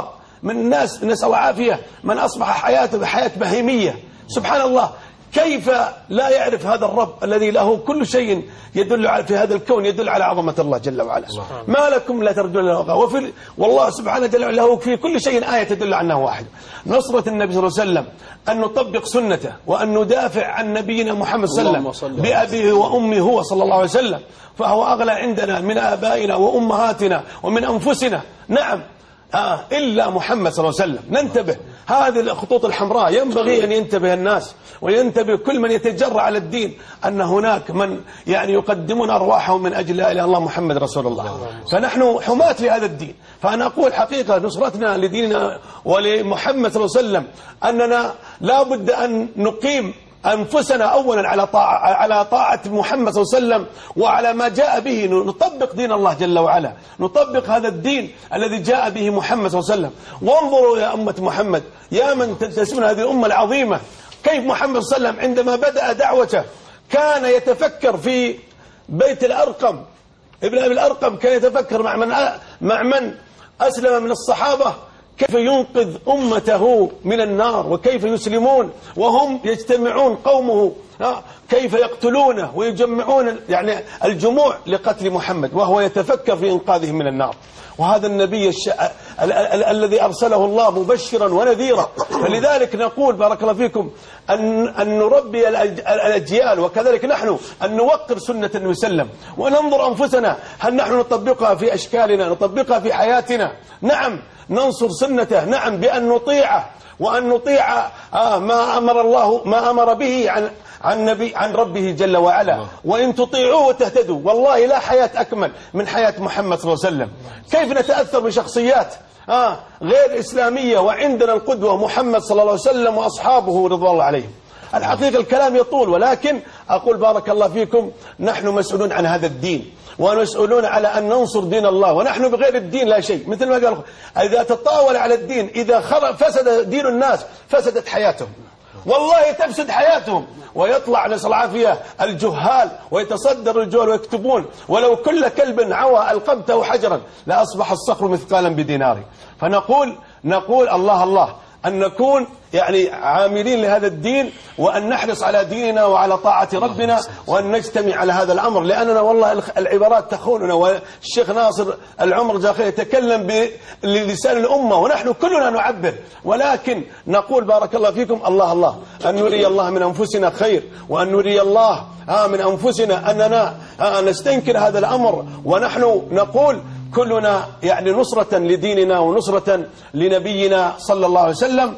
من الناس نسأل العافية من أصبح حياته بحياة بهيمية. سبحان الله، كيف لا يعرف هذا الرب الذي له كل شيء يدل على في هذا الكون يدل على عظمة الله جل وعلا. ما لكم لا ترجون له وفي والله سبحانه جل وعلا له في كل شيء آية تدل على أنه واحد. نصرة النبي صلى الله عليه وسلم أن نطبق سنته وأن ندافع عن نبينا محمد صلى الله عليه وسلم بأبيه وأمه هو صلى الله عليه وسلم، فهو أغلى عندنا من آبائنا وأمهاتنا ومن أنفسنا. نعم آه إلا محمد صلى الله عليه وسلم. ننتبه، هذه الخطوط الحمراء ينبغي أن ينتبه الناس وينتبه كل من يتجرأ على الدين أن هناك من يعني يقدمون أرواحهم من أجل لا إله إلا الله محمد رسول الله. فنحن حماة لهذا الدين. فأنا أقول حقيقة نصرتنا لديننا ولمحمد صلى الله عليه وسلم أننا لا بد أن نقيم أنفسنا أولا على طاعة على طاعة محمد صلى الله عليه وسلم وعلى ما جاء به، نطبق دين الله جل وعلا، نطبق هذا الدين الذي جاء به محمد صلى الله عليه وسلم. وانظروا يا أمة محمد، يا من تنتسبون هذه الأمة العظيمة، كيف محمد صلى الله عليه وسلم عندما بدأ دعوته كان يتفكر في بيت الأرقم ابن أبي الأرقم، كان يتفكر مع من مع من أسلم من الصحابة كيف ينقذ أمته من النار وكيف يسلمون وهم يجتمعون قومه كيف يقتلونه ويجمعون يعني الجموع لقتل محمد وهو يتفكر في إنقاذهم من النار. وهذا النبي الش... ال... ال... الذي أرسله الله مبشرا ونذيرا. فلذلك نقول بارك الله فيكم أن, أن نربي الأجيال وكذلك نحن أن نوقر سنة النبي صلى الله عليه وسلم وننظر أنفسنا هل نحن نطبقها في أشكالنا، نطبقها في حياتنا. نعم ننصر سنته، نعم بأن نطيعه وأن نطيع آه ما أمر الله ما أمر به عن عن نبي عن ربه جل وعلا. وإن تطيعوه تهتدوا. والله لا حياة أكمل من حياة محمد صلى الله عليه وسلم. كيف نتأثر بشخصيات آه غير إسلامية وعندنا القدوة محمد صلى الله عليه وسلم وأصحابه رضوان الله عليهم. الحقيقة الكلام يطول، ولكن أقول بارك الله فيكم نحن مسؤولون عن هذا الدين ومسؤولون على أن ننصر دين الله، ونحن بغير الدين لا شيء. مثل ما قال إذا تطاول على الدين إذا فسد دين الناس فسدت حياتهم، والله تفسد حياتهم. ويطلع نسأل العافية الجهال ويتصدر الجهال ويكتبون ولو كل كلب عوى ألقمته حجرا لأصبح الصخر مثقالا بدينار. فنقول نقول الله الله أن نكون يعني عاملين لهذا الدين وأن نحرص على ديننا وعلى طاعة ربنا وأن نجتمع على هذا الأمر، لأننا والله العبارات تخوننا. والشيخ ناصر العمر جاخي يتكلم بلسان الأمة ونحن كلنا نعبر، ولكن نقول بارك الله فيكم الله الله أن نري الله من أنفسنا خير وأن نري الله من أنفسنا أننا نستنكر هذا الأمر. ونحن نقول كلنا يعني نصرة لديننا ونصرة لنبينا صلى الله عليه وسلم،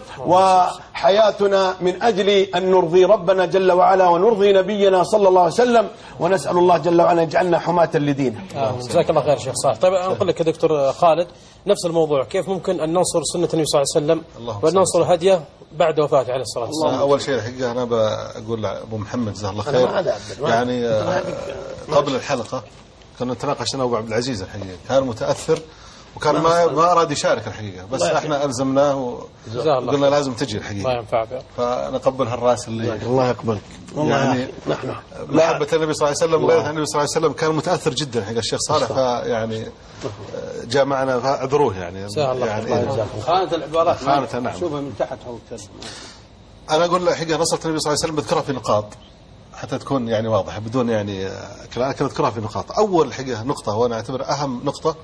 وحياتنا من أجل أن نرضي ربنا جل وعلا ونرضي نبينا صلى الله عليه وسلم، ونسأل الله جل وعلا يجعلنا حماة لدينه. جزاك الله خير شيخ صالح. طيب أقول لك يا دكتور خالد نفس الموضوع، كيف ممكن أن ننصر سنة النبي صلى الله عليه وسلم وأن ننصر هديه بعد وفاته عليه الصلاة والسلام؟ أول شيء الحقيقة أنا بقول أبو محمد جزاه الله خير، يعني قبل الحلقة كنا نتناقش أنا وأبو عبد العزيز الحقيقة، كان متأثر وكان ما ما أراد يشارك الحقيقة، بس احنا ألزمناه وقلنا لازم تجي الحقيقة. الله ينفع بك. فنقبل هالراس اللي الله يقبلك. يعني نحن محبة النبي صلى الله عليه وسلم وغيرة النبي صلى الله عليه وسلم كان متأثر جدا الحقيقة الشيخ صالح، فيعني جاء معنا فاعذروه يعني. يعني خانة العبارات خانة نعم. شوفها من تحت هو الكلام. أنا أقول الحقيقة نصرة النبي صلى الله عليه وسلم بذكرها في نقاط حتى تكون يعني واضحة بدون يعني كلام، كنت أذكرها في نقاط. أول حاجة نقطة وأنا أعتبر أهم نقطة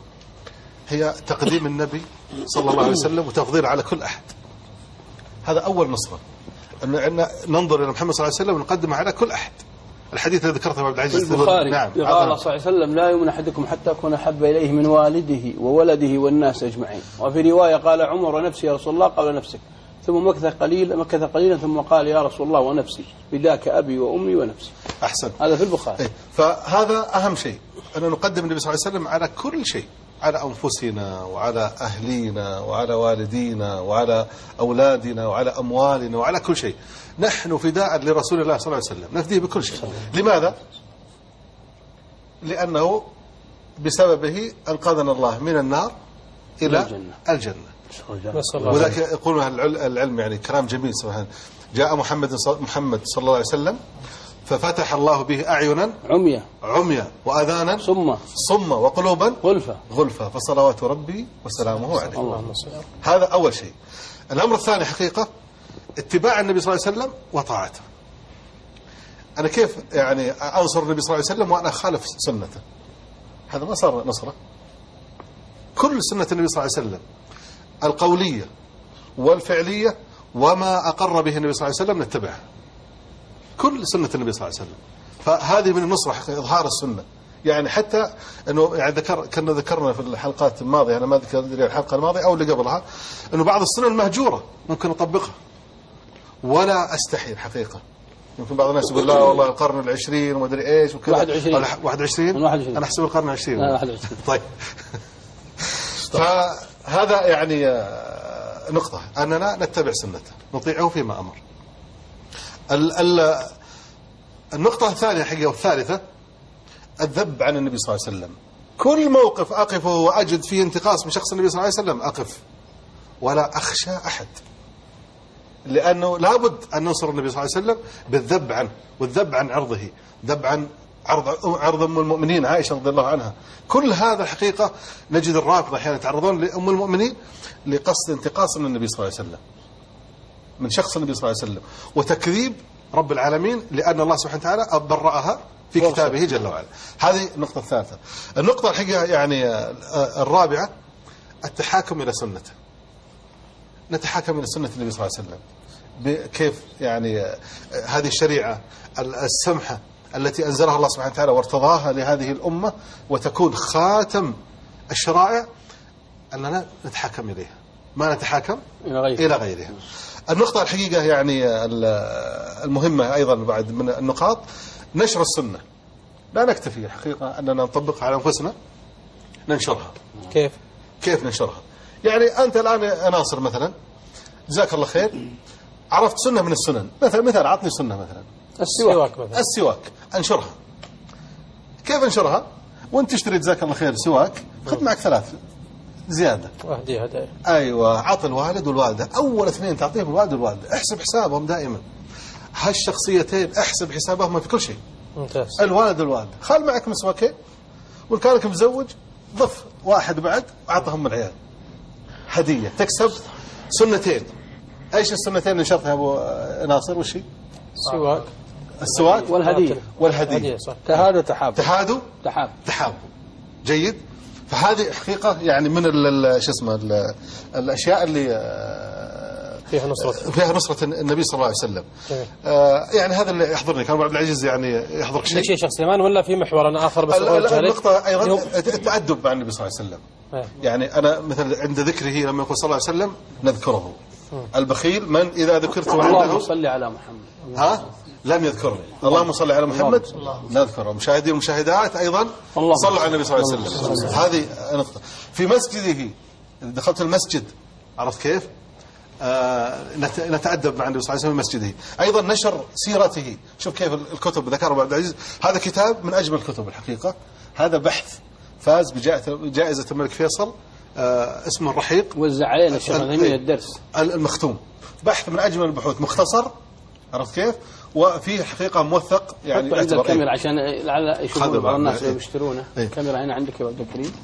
هي تقديم النبي صلى الله عليه وسلم وتفضيل على كل أحد. هذا أول نصرة، أن ننظر إلى محمد صلى الله عليه وسلم ونقدمه على كل أحد. الحديث الذي ذكرته عبد العزيز البخاري نعم قال صلى الله عليه وسلم لا يؤمن أحدكم حتى أكون أحب إليه من والده وولده والناس أجمعين. وفي رواية قال عمر ونفسي يا رسول الله قال نفسك، ثم مكث قليلا مكث قليلا ثم قال يا رسول الله ونفسي بذاك أبي وأمي ونفسي. أحسن. هذا في البخاري. إيه. فهذا أهم شيء أن نقدم النبي صلى الله عليه وسلم على كل شيء، على أنفسنا وعلى أهلينا وعلى والدينا وعلى أولادنا وعلى أموالنا وعلى كل شيء. نحن فداء لرسول الله صلى الله عليه وسلم، نفديه بكل شيء. لماذا؟ لأنه بسببه أنقذنا الله من النار إلى الجنة, الجنة. وذلك يقول العلم يعني كلام جميل سبحانه. جاء محمد محمد صلى الله عليه وسلم ففتح الله به أعينا عمية عميا وأذانا صمة صمة وقلوبا غلفة غلفة فصلوات ربي وسلامه عليه. اللهم هذا أول شيء. الأمر الثاني حقيقة اتباع النبي صلى الله عليه وسلم وطاعته. أنا كيف يعني أنصر النبي صلى الله عليه وسلم وأنا أخالف سنته؟ هذا ما صار نصرة. كل سنة النبي صلى الله عليه وسلم القولية والفعلية وما أقر به النبي صلى الله عليه وسلم نتبعها. كل سنة النبي صلى الله عليه وسلم. فهذه من النصرة حقيقة إظهار السنة. يعني حتى أنه يعني ذكر كنا ذكرنا في الحلقات الماضية، أنا ما ذكر الحلقة الماضية أو اللي قبلها، أنه بعض السنن المهجورة ممكن نطبقها ولا أستحي الحقيقة. يمكن بعض الناس يقول لا والله القرن العشرين وما أدري إيش وكذا. واحد وعشرين واحد وعشرين أنا أحسب القرن العشرين. لا واحد وعشرين. طيب. فهذا يعني نقطة أننا نتبع سنته نطيعه فيما أمر. النقطة الثانية حقيقة والثالثة الذب عن النبي صلى الله عليه وسلم. كل موقف أقفه وأجد فيه انتقاص من شخص النبي صلى الله عليه وسلم أقف ولا أخشى أحد، لأنه لابد أن ننصر النبي صلى الله عليه وسلم بالذب عنه والذب عن عرضه، ذب عن عرض عرض أم المؤمنين عائشة رضي الله عنها. كل هذا الحقيقة نجد الرافضة أحيانا يتعرضون لأم المؤمنين لقصد انتقاص من النبي صلى الله عليه وسلم من شخص النبي صلى الله عليه وسلم وتكذيب رب العالمين، لأن الله سبحانه وتعالى برأها في كتابه جل وعلا. هذه النقطة الثالثة. النقطة الحقيقة يعني الرابعة التحاكم إلى سنته. نتحاكم إلى سنة النبي صلى الله عليه وسلم كيف يعني هذه الشريعة السمحة التي أنزلها الله سبحانه وتعالى وارتضاها لهذه الأمة وتكون خاتم الشرائع أننا نتحاكم إليها ما نتحاكم إلى غيرها. إلى غيرها. النقطة الحقيقة يعني المهمة أيضا بعد من النقاط نشر السنة. لا نكتفي حقيقة أننا نطبقها على أنفسنا، ننشرها. كيف؟ كيف ننشرها؟ يعني أنت الآن يا ناصر مثلا جزاك الله خير عرفت سنة من السنن، مثلا مثلا عطني سنة مثلا السواك مثلا. السواك أنشرها. كيف أنشرها؟ وأنت تشتري جزاك الله خير سواك خذ معك ثلاث زيادة وهدية هدايا. أيوة عط الوالد والوالدة، أول اثنين تعطيهم الوالد والوالدة، احسب حسابهم دائما. هالشخصيتين احسب حسابهم في كل شيء. ممتاز. الوالد والوالدة، خل معك مسواكين وإن كانك مزوج ضف واحد بعد وعطهم العيال هدية، تكسب سنتين. ايش السنتين اللي نشرتها ابو ناصر؟ وش هي؟ السواك السواك والهدية والهدية تهادوا تحاب تهادوا تحاب تحاب جيد. فهذه حقيقة يعني من شو اسمه الأشياء اللي فيها نصرة فيها نصرة النبي صلى الله عليه وسلم. آه يعني هذا اللي يحضرني. كان عبد العزيز يعني يحضرك شيء شيء شيخ سليمان ولا في محور أنا آخر بس النقطة أيضا التأدب مع النبي صلى الله عليه وسلم. يعني أنا مثلا عند ذكره لما يقول صلى الله عليه وسلم نذكره. البخيل من إذا ذكرت عنده اللهم صل على محمد ها لم يذكرني. اللهم صل على محمد نذكره. مشاهدين ومشاهدات أيضا صلوا على النبي صلى الله عليه وسلم. هذه نقطة. في مسجده دخلت المسجد عرفت كيف آه نتأدب مع النبي صلى الله عليه وسلم في مسجده. أيضا نشر سيرته. شوف كيف الكتب ذكرها عبد العزيز. هذا كتاب من أجمل الكتب الحقيقة. هذا بحث فاز بجائزة الملك فيصل آه اسمه الرحيق. وزع علينا الشيخ الهمين الدرس المختوم. بحث من أجمل البحوث مختصر عرفت كيف وفيه حقيقة موثق. يعني عند الكاميرا عشان لعل يشوفون بعض الناس اللي يشترونه. الكاميرا هنا عندك يا عبد الكريم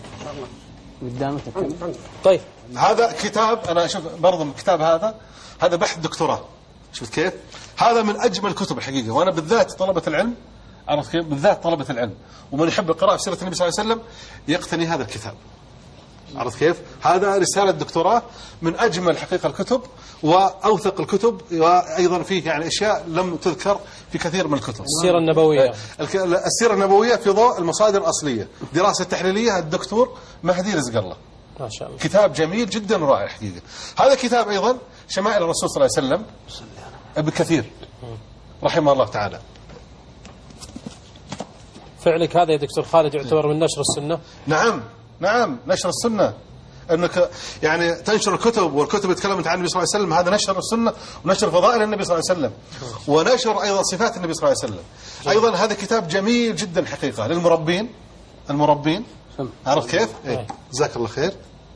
قدامك الكاميرا. طيب هذا كتاب أنا أشوف برضه الكتاب هذا هذا بحث دكتوراه. شفت كيف هذا من أجمل الكتب الحقيقة. وأنا بالذات طلبة العلم عرفت كيف بالذات طلبة العلم ومن يحب القراءة في سيرة النبي صلى الله عليه وسلم يقتني هذا الكتاب. عرفت كيف هذا رسالة دكتوراه من أجمل حقيقة الكتب وأوثق الكتب وأيضا فيه يعني أشياء لم تذكر في كثير من الكتب. السيرة النبوية السيرة النبوية في ضوء المصادر الأصلية دراسة تحليلية الدكتور مهدي رزق الله ما شاء الله. كتاب جميل جدا رائع حقيقة. هذا كتاب أيضا شمائل الرسول صلى الله عليه وسلم ابن كثير رحمه الله تعالى. فعلك هذا يا دكتور خالد يعتبر من نشر السنة. نعم نعم نشر السنة أنك يعني تنشر الكتب والكتب تكلمت عن النبي صلى الله عليه وسلم. هذا نشر السنة ونشر فضائل النبي صلى الله عليه وسلم ونشر أيضا صفات النبي صلى الله عليه وسلم. أيضا هذا كتاب جميل جدا حقيقة للمربين المربين عرفت كيف إيه؟ جزاك الله خير.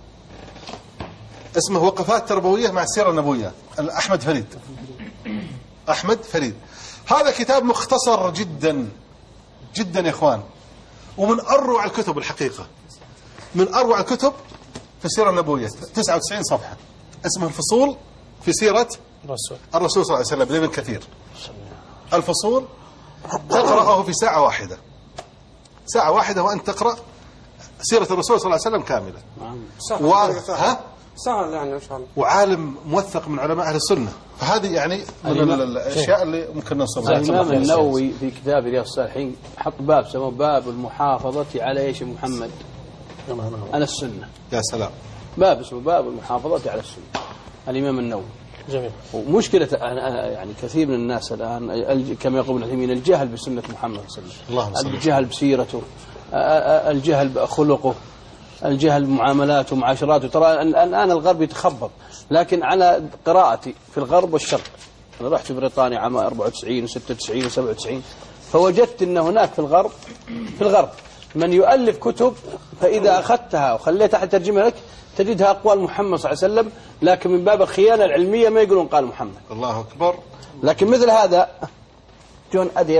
اسمه وقفات تربوية مع السيرة النبوية. أحمد فريد أحمد فريد. هذا كتاب مختصر جدا جدا يا إخوان، ومن أروع الكتب الحقيقة، من أروع الكتب في السيرة النبوية. تسعة وتسعين صفحة، اسمه الفصول في سيرة الرسول الرسول صلى الله عليه وسلم لابن كثير. الفصول تقرأه في ساعة واحدة، ساعة واحدة وأنت تقرأ سيرة الرسول صلى الله عليه وسلم كاملة. و... ها؟ سهل يعني إن شاء الله. وعالم موثق من علماء أهل السنة، فهذه يعني من الأشياء اللي ممكن نوصلها. الإمام النووي في كتاب رياض الصالحين حط باب سموه باب المحافظة على ايش محمد؟ على السنة. يا سلام. باب اسمه باب المحافظة على السنة، الإمام النووي. جميل. ومشكلة يعني كثير من الناس الآن كما يقول ابن عثيمين الجهل بسنة محمد صلى الله عليه وسلم، الجهل بسيرته، الجهل بخلقه، الجهل بمعاملاته ومعاشراته. ترى الآن الغرب يتخبط، لكن على قراءتي في الغرب والشرق، أنا رحت بريطانيا عام أربعة وتسعين وستة وتسعين وسبعة وتسعين، فوجدت أن هناك في الغرب في الغرب من يؤلف كتب، فإذا أخذتها وخليتها حتى ترجمها لك تجدها أقوال محمد صلى الله عليه وسلم، لكن من باب الخيانة العلمية ما يقولون قال محمد. الله أكبر. لكن مثل هذا جون أدير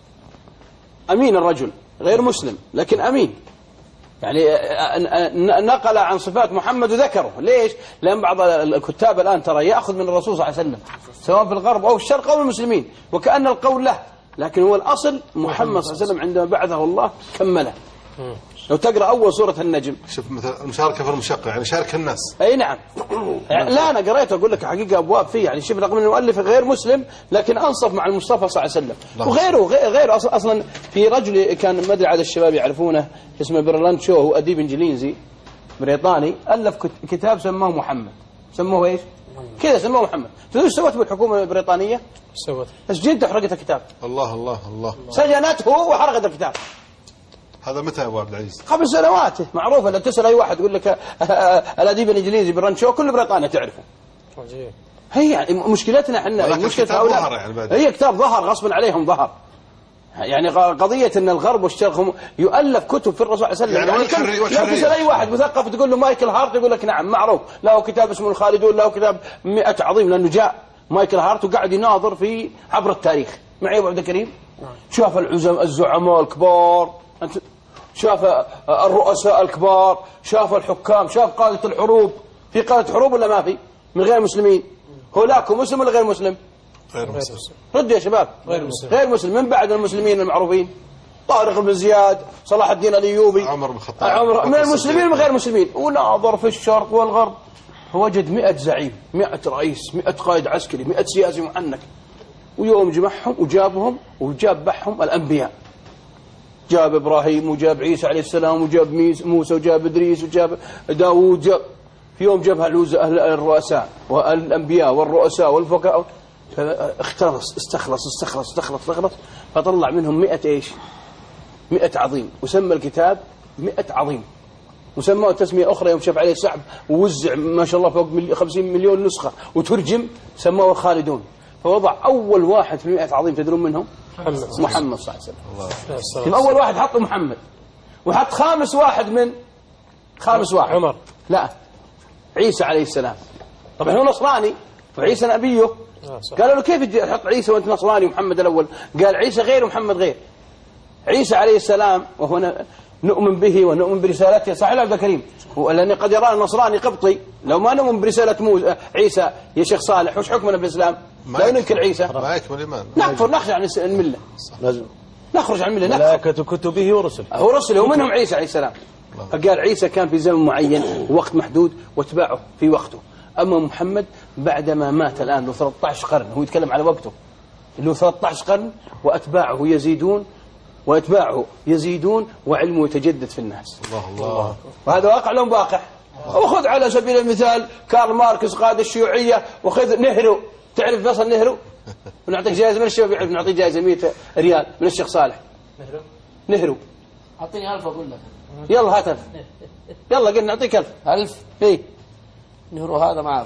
أمين الرجل، غير مسلم لكن أمين، يعني نقل عن صفات محمد وذكره. ليش؟ لأن بعض الكتاب الآن ترى يأخذ من الرسول صلى الله عليه وسلم سواء في الغرب أو الشرق أو المسلمين، وكأن القول له، لكن هو الأصل محمد صلى الله عليه وسلم عندما بعثه الله كمله. لو تقرأ أول سورة النجم، شوف مثل المشاركة في المشقة، يعني شارك الناس. أي نعم. يعني لا أنا قريته أقول لك حقيقة أبواب فيه، يعني شوف رغم أن المؤلف غير مسلم لكن أنصف مع المصطفى صلى الله عليه وسلم. وغيره غيره أصلا في رجل كان ما أدري عاد الشباب يعرفونه اسمه برلاند شو، هو أديب إنجليزي بريطاني، ألف كتاب سماه محمد. سموه إيش؟ كذا سموه محمد. تدري ايش سوت بالحكومة البريطانية؟ سوت سجنته وحرقت الكتاب. الله الله الله. سجنته وحرقت الكتاب. هذا متى يا ابو عبد العزيز؟ قبل سنوات. معروفه، لو تسال اي واحد يقول لك الاديب الانجليزي برانشو كل بريطانيا تعرفه. عجيب. هي يعني مشكلتنا احنا، مشكله هؤلاء يعني هي كتاب ظهر غصبا عليهم، ظهر يعني قضيه ان الغرب والشرق يؤلف كتب في الرسول صلى الله عليه وسلم. يعني لو تسال اي واحد مثقف تقول له مايكل هارت يقول لك نعم معروف، له كتاب اسمه الخالدون، له كتاب مئة عظيم، لانه جاء مايكل هارت وقاعد يناظر في عبر التاريخ. معي ابو عبد الكريم؟ شاف العزم الزعماء الكبار، انت شاف الرؤساء الكبار، شاف الحكام، شاف قادة الحروب. في قادة حروب ولا ما في من غير مسلمين؟ هولاكم مسلم ولا غير مسلم؟ غير مسلم. ردوا يا شباب. غير مسلم. غير مسلم. من بعد المسلمين المعروفين طارق بن زياد، صلاح الدين الايوبي، عمر بن الخطاب، عمر من المسلمين ومن غير المسلمين. وناظر في الشرق والغرب فوجد مئة زعيم، مئة رئيس، مئة قائد عسكري، مئة سياسي محنك، ويوم جمعهم وجابهم وجاب بحهم الانبياء. جاب إبراهيم وجاب عيسى عليه السلام وجاب موسى وجاب إدريس وجاب داوود، جاب في يوم جابها الرؤساء والأنبياء والرؤساء والفقهاء، اختلص استخلص استخلص استخلص استخلص فطلع منهم مئة ايش؟ مئة عظيم، وسمى الكتاب مئة عظيم، وسماه تسمية أخرى يوم شاف عليه سحب ووزع ما شاء الله فوق خمسين مليون نسخة وترجم، سماه الخالدون. فوضع أول واحد في مئة عظيم تدرون منهم؟ محمد محمد صلى الله عليه وسلم. أول واحد حط محمد، وحط خامس واحد من خامس واحد عمر، لا عيسى عليه السلام. طبعا هو نصراني وعيسى نبيه. قالوا له كيف تحط عيسى وانت نصراني ومحمد الأول؟ قال عيسى غير ومحمد غير. عيسى عليه السلام وهو نؤمن به ونؤمن برسالته، صحيح عبد الكريم؟ لأن قد يرى النصراني قبطي لو ما نؤمن برسالة موسى عيسى يا شيخ صالح، وش حكمنا بالإسلام؟ لا ننكر عيسى، ما يكمل الإيمان، نكفر نخرج عن الملة، لازم نخرج عن الملة. ملائكة كتبه ورسله، هو رسله ومنهم عيسى عليه السلام. فقال عيسى كان في زمن معين ووقت محدود واتباعه في وقته، أما محمد بعدما مات الآن له ثلاثة عشر قرن، هو يتكلم على وقته له ثلاثة عشر قرن، وأتباعه يزيدون وأتباعه يزيدون وعلمه يتجدد في الناس. الله الله. وهذا واقع لهم واقع. وخذ على سبيل المثال كارل ماركس قائد الشيوعية، وخذ نهرو، تعرف فيصل نهرو؟ ونعطيك جائزة من الشباب يعرف، نعطيك جائزة مئة ريال من الشيخ صالح. نهرو نهرو أعطيني ألف أقول لك. يلا هات ألف. يلا قلنا نعطيك ألف. ألف إيه نهرو هذا ما أعرف.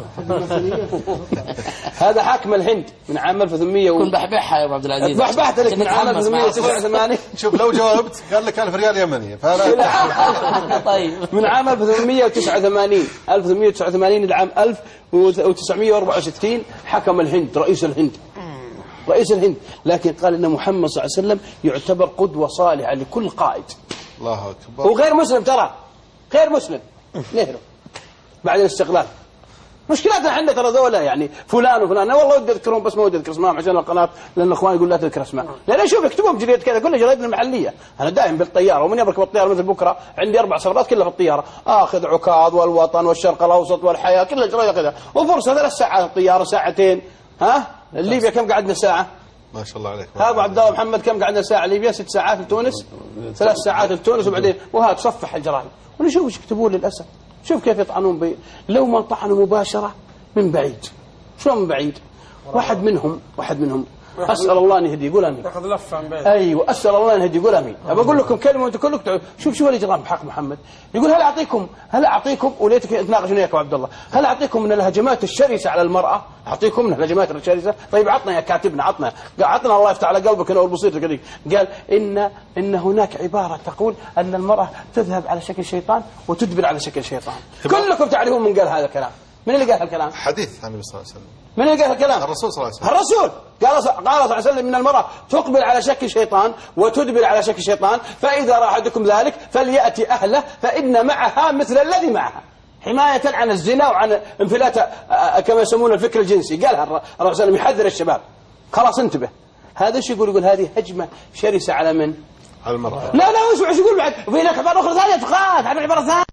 هذا حاكم الهند من عام ألف وثمانمئة كن بحبحها يا أبو عبد العزيز. بحبحت لك من عام ألف وثمانمئة وتسعة وثمانين. شوف لو جاوبت قال لك ألف ريال يمنية فلا. طيب من عام ألف وثمانمئة وتسعة وثمانين ألف وثمانمئة وتسعة وثمانين إلى عام ألف وتسعمئة وأربعة وستين حكم الهند، رئيس الهند. رئيس الهند، لكن قال إن محمد صلى الله عليه وسلم يعتبر قدوة صالحة لكل قائد. الله أكبر. وغير مسلم ترى، غير مسلم نهرو بعد الاستقلال. مشكلاتنا عندنا ترى ذولا يعني فلان وفلان، أنا والله ودي أذكرهم بس ما ودي أذكر اسمائهم عشان القناة، لأن الأخوان يقول لا تذكر اسماء، لأن أشوف يكتبون بجريدة كذا كل جريدة المحلية. أنا دائم بالطيارة، ومن يبرك بالطيارة مثل بكرة عندي أربع سفرات كلها في الطيارة، آخذ عكاظ والوطن والشرق الأوسط والحياة كلها جريدة كذا، وفرصة ثلاث ساعات الطيارة ساعتين. ها ليبيا كم قعدنا ساعة؟ ما شاء الله عليك. ها أبو عبد الله محمد كم قعدنا ساعة ليبيا؟ ست ساعات لتونس، ثلاث ساعات لتونس، وبعدين وهذا تصفح الجرائد. ونشوف ايش يكتبون للأسف. شوف كيف يطعنون بي. لو ما طعنوا مباشرة من بعيد. شلون من بعيد؟ واحد منهم واحد منهم أسأل الله أن يهدي يقول أمين. ياخذ لفة من بعيد. أيوة أسأل الله أن يهدي يقول أمين. أبى أقول لكم كلمة وأنتم كلكم شوف شو الإجرام بحق محمد. يقول هل أعطيكم هل أعطيكم وليتك أتناقش وياك أبو عبد الله، هل أعطيكم من الهجمات الشرسة على المرأة؟ أعطيكم من الهجمات الشرسة؟ طيب عطنا يا كاتبنا، عطنا عطنا الله يفتح على قلبك أنا والبسيط كذي. قال إن إن هناك عبارة تقول أن المرأة تذهب على شكل شيطان وتدبر على شكل شيطان. كلكم تعرفون من قال هذا الكلام. من اللي قال هالكلام؟ حديث عن النبي صلى الله عليه وسلم. من اللي قال هالكلام؟ الرسول صلى الله عليه وسلم. الرسول قال قال صلى الله عليه وسلم من المرأة تقبل على شكل شيطان وتدبر على شكل شيطان، فإذا رأى أحدكم ذلك فليأتي أهله فإن معها مثل الذي معها، حماية عن الزنا وعن انفلات كما يسمون الفكر الجنسي. قالها الرسول صلى الله عليه وسلم يحذر الشباب. خلاص انتبه. هذا ايش يقول؟ يقول هذه هجمة شرسة على من؟ على المرأة. لا لا وش يقول بعد؟ وفي هناك عبارة أخرى ثانية تقال، هذه عبارة ثانية.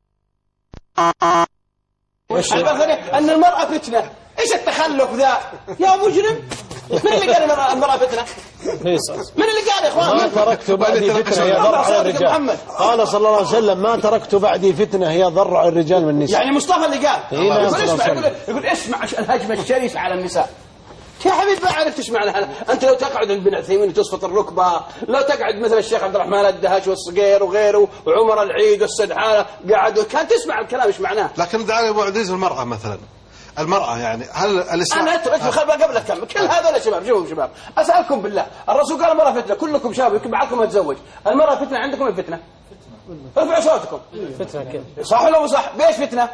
أن المرأة فتنة. إيش التخلف ذا يا مجرم؟ من اللي قال المرأة فتنة؟ من اللي قال يا إخوان؟ ما تركت بعدي فتنة هي ضر على الرجال. قال صلى الله عليه وسلم ما تركت بعدي فتنة هي ضر على الرجال والنساء. يعني مصطفى اللي قال. يقول اسمع يقول, يقول اسمع الهجمة الشرسة على النساء. يا حبيبي ما عرفت تسمع لها. أنت لو تقعد عند بن عثيمين وتصفط الركبة، لو تقعد مثل الشيخ عبد الرحمن الدهش والصقير وغيره وعمر العيد والسدحانة قعدوا كان تسمع الكلام ايش معناه. لكن دعنا ابو عزيز المرأة مثلا، المرأة يعني هل الإسلام؟ أنا أنتم خل قبل أكمل كل هذول يا شباب. شوفوا شباب أسألكم بالله، الرسول قال المرأة فتنة، كلكم شباب يمكن بعضكم يتزوج، المرأة فتنة عندكم الفتنة؟ ارفعوا صوتكم. فتنة كيف؟ صح ولا مو صح؟ بإيش فتنة؟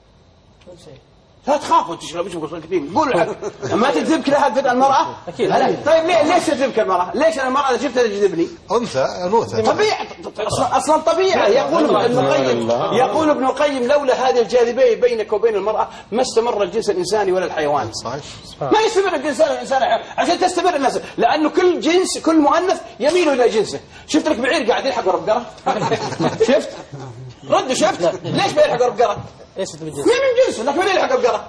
لا تخافوا تشربوا ايش بقول كثير قول ما تجذبك لها الفتنة المرأة اكيد. طيب ليه ليش تجذبك المرأة؟ ليش انا المرأة اذا شفتها تجذبني؟ انثى انوثه طبيعه اصلا طبيعه. يقول ابن القيم يقول ابن القيم لولا هذه الجاذبيه بينك وبين المرأة ما استمر الجنس الانساني ولا الحيواني. صحيح. ما يستمر الجنس الانساني عشان تستمر الناس، لانه كل جنس كل مؤنث يميل الى جنسه. شفت لك بعير قاعد يلحق ورا بقره؟ شفت؟ رد شفت؟ ليش بيلحق ورا بقره؟ ايش تبي مين من جنسه؟ لكن من يلحق البقرة؟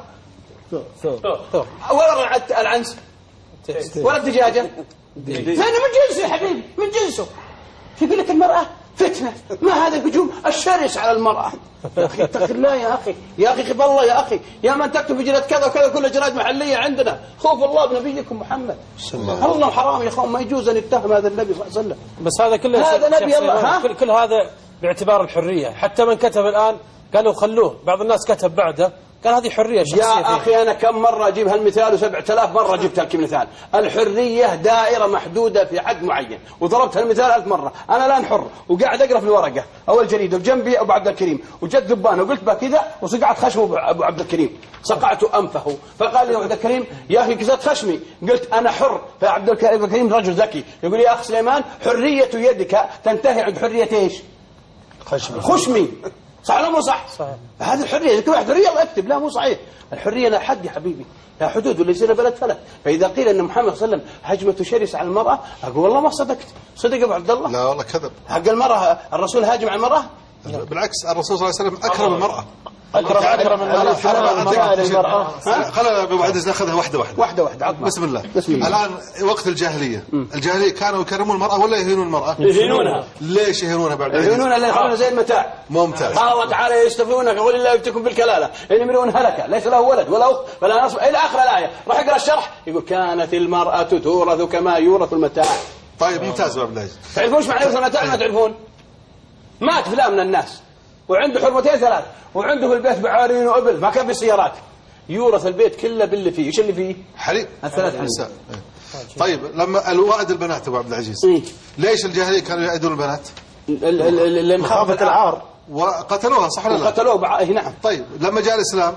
ولا العنز ولا الدجاجة؟ لأنه من جنسه يا حبيبي من جنسه. يقول لك المرأة فتنة، ما هذا الهجوم الشرس على المرأة؟ يا أخي اتق الله يا أخي، يا أخي خف الله يا أخي، يا من تكتب في جريدة كذا وكذا كل جرائد محلية عندنا، خوف الله بنبيكم محمد. الله حرام يا أخوان، ما يجوز أن يتهم هذا النبي صلى الله عليه وسلم. بس هذا كله هذا نبي الله. كل, كل هذا باعتبار الحرية. حتى من كتب الآن قالوا خلوه، بعض الناس كتب بعده قال هذه حرية شخصية. يا أخي أنا كم مرة أجيب هالمثال وسبعة آلاف مرة جبت هالمثال. الحرية دائرة محدودة في حد معين، وضربت هالمثال ألف مرة. أنا الآن حر وقاعد أقرأ في الورقة أو الجريدة وجنبي أبو عبد الكريم وجد ذبان وقلت بها كذا وصقعت خشمه أبو عبد الكريم، صقعت أنفه، فقال لي أبو عبد الكريم يا أخي كسرت خشمي. قلت أنا حر. فعبد الكريم رجل ذكي يقول يا أخ سليمان حرية يدك تنتهي عند حرية إيش؟ خشمي. خشمي صح ولا مو صح؟ صحيح. هذه الحرية كل واحد حرية الله اكتب. لا مو صحيح. الحرية لا حد يا حبيبي، لا حدود وليس لها بلد فلك. فإذا قيل أن محمد صلى الله عليه وسلم هجمة شرسة على المرأة أقول والله ما صدقت. صدق أبو عبد الله؟ لا والله كذب. حق المرأة الرسول هاجم على المرأة؟ بالعكس الرسول صلى الله عليه وسلم أكرم المرأة. أكرم أكرم المرأة للمرأة. خلنا أبو عزيز ناخذها واحدة واحدة. واحدة واحدة. بسم الله. بسم الله. الآن وقت الجاهلية، الجاهلية كانوا يكرمون المرأة ولا يهينون المرأة؟ يهينونها. ليش يهينونها بعد؟ يهينونها لأن يخلونها زي المتاع. ممتاز. قال الله تعالى يستفونك قل الله يفتكم بالكلالة إن امرؤ هلك ليس له ولد ولا أخت فلا نصب إلى آخر الآية. راح يقرأ الشرح يقول كانت المرأة تورث كما يورث المتاع. طيب ممتاز أبو عبد العزيز. تعرفون ايش معنى يورث المتاع؟ ما تعرفون؟ مات فلان من الناس وعنده حرمتين ثلاث وعنده في البيت بعارين وإبل ما كان في سيارات، يورث البيت كله باللي فيه. ايش اللي فيه؟ حليب. الثلاث نساء. طيب لما الوائد البنات ابو عبد العزيز إيه؟ ليش الجاهليه كانوا يعيدون البنات؟ اللي مخافه العار وقتلوها صح ولا لا؟ قتلوه بع... نعم. طيب لما جاء الاسلام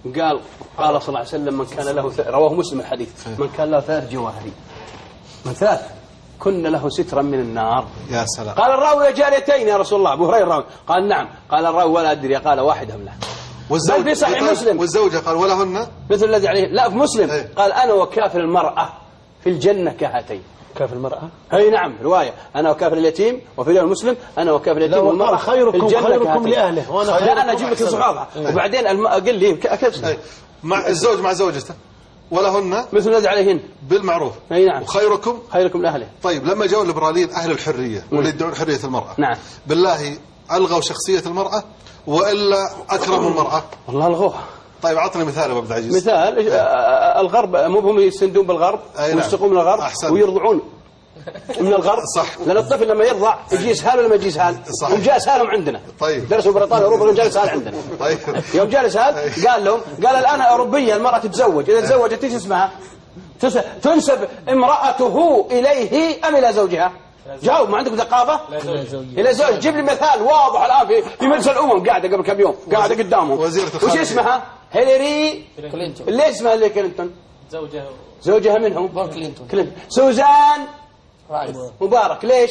قال قال صلى الله عليه وسلم من كان له رواه مسلم الحديث من كان له ثلاث جواهري من ثلاث كن له سترا من النار. يا سلام. قال الراوي جاريتين يا رسول الله. أبو هريرة الراوي قال نعم. قال الراوي ولا أدري قال واحدة أم لا. والزوج في صحيح مسلم والزوجة قال ولهن مثل الذي عليه. لا في مسلم أي. قال أنا وكافر المرأة في الجنة كهاتين. كافر المرأة أي نعم رواية أنا وكافر اليتيم. وفي رواية مسلم أنا وكافر اليتيم والمرأة خيركم خيركم لأهله. وأنا لا أنا أجيب لك صحابها وبعدين قل لي كيف مع الزوج مع زوجته ولهن مثل الذي عليهن بالمعروف. أي نعم. وخيركم خيركم لأهله. طيب لما جاءوا الليبراليين أهل الحرية واللي يدعون حرية المرأة نعم بالله ألغوا شخصية المرأة وإلا أكرموا المرأة؟ والله ألغوها. طيب عطني مثال يا عبد العزيز. مثال الغرب مو هم يستندون بالغرب ويستقون من الغرب ويرضعون من الغرب. صح. لأن الطفل لما يرضع يجي اسهال ولا ما يجي اسهال؟ صح. وجاء اسهالهم عندنا. طيب. درسوا بريطانيا اوروبا جاء اسهال عندنا. طيب. يوم جاء اسهال قال لهم قال الان اوروبيه المراه تتزوج اذا تزوجت ايش اسمها؟ تنسب امراته اليه ام الى زوجها؟ جاوب ما عندك ثقافه؟ الى زوج. جيب لي مثال واضح الان في في مجلس الامم قاعده قبل كم يوم قاعده قدامهم وزيرة الخارجية. وش اسمها؟ هيلاري كلينتون. ليش اسمها هيلاري كلينتون؟ زوجها زوجها منهم بول كلينتون. كلينتون. سوزان رايس مبارك. ليش؟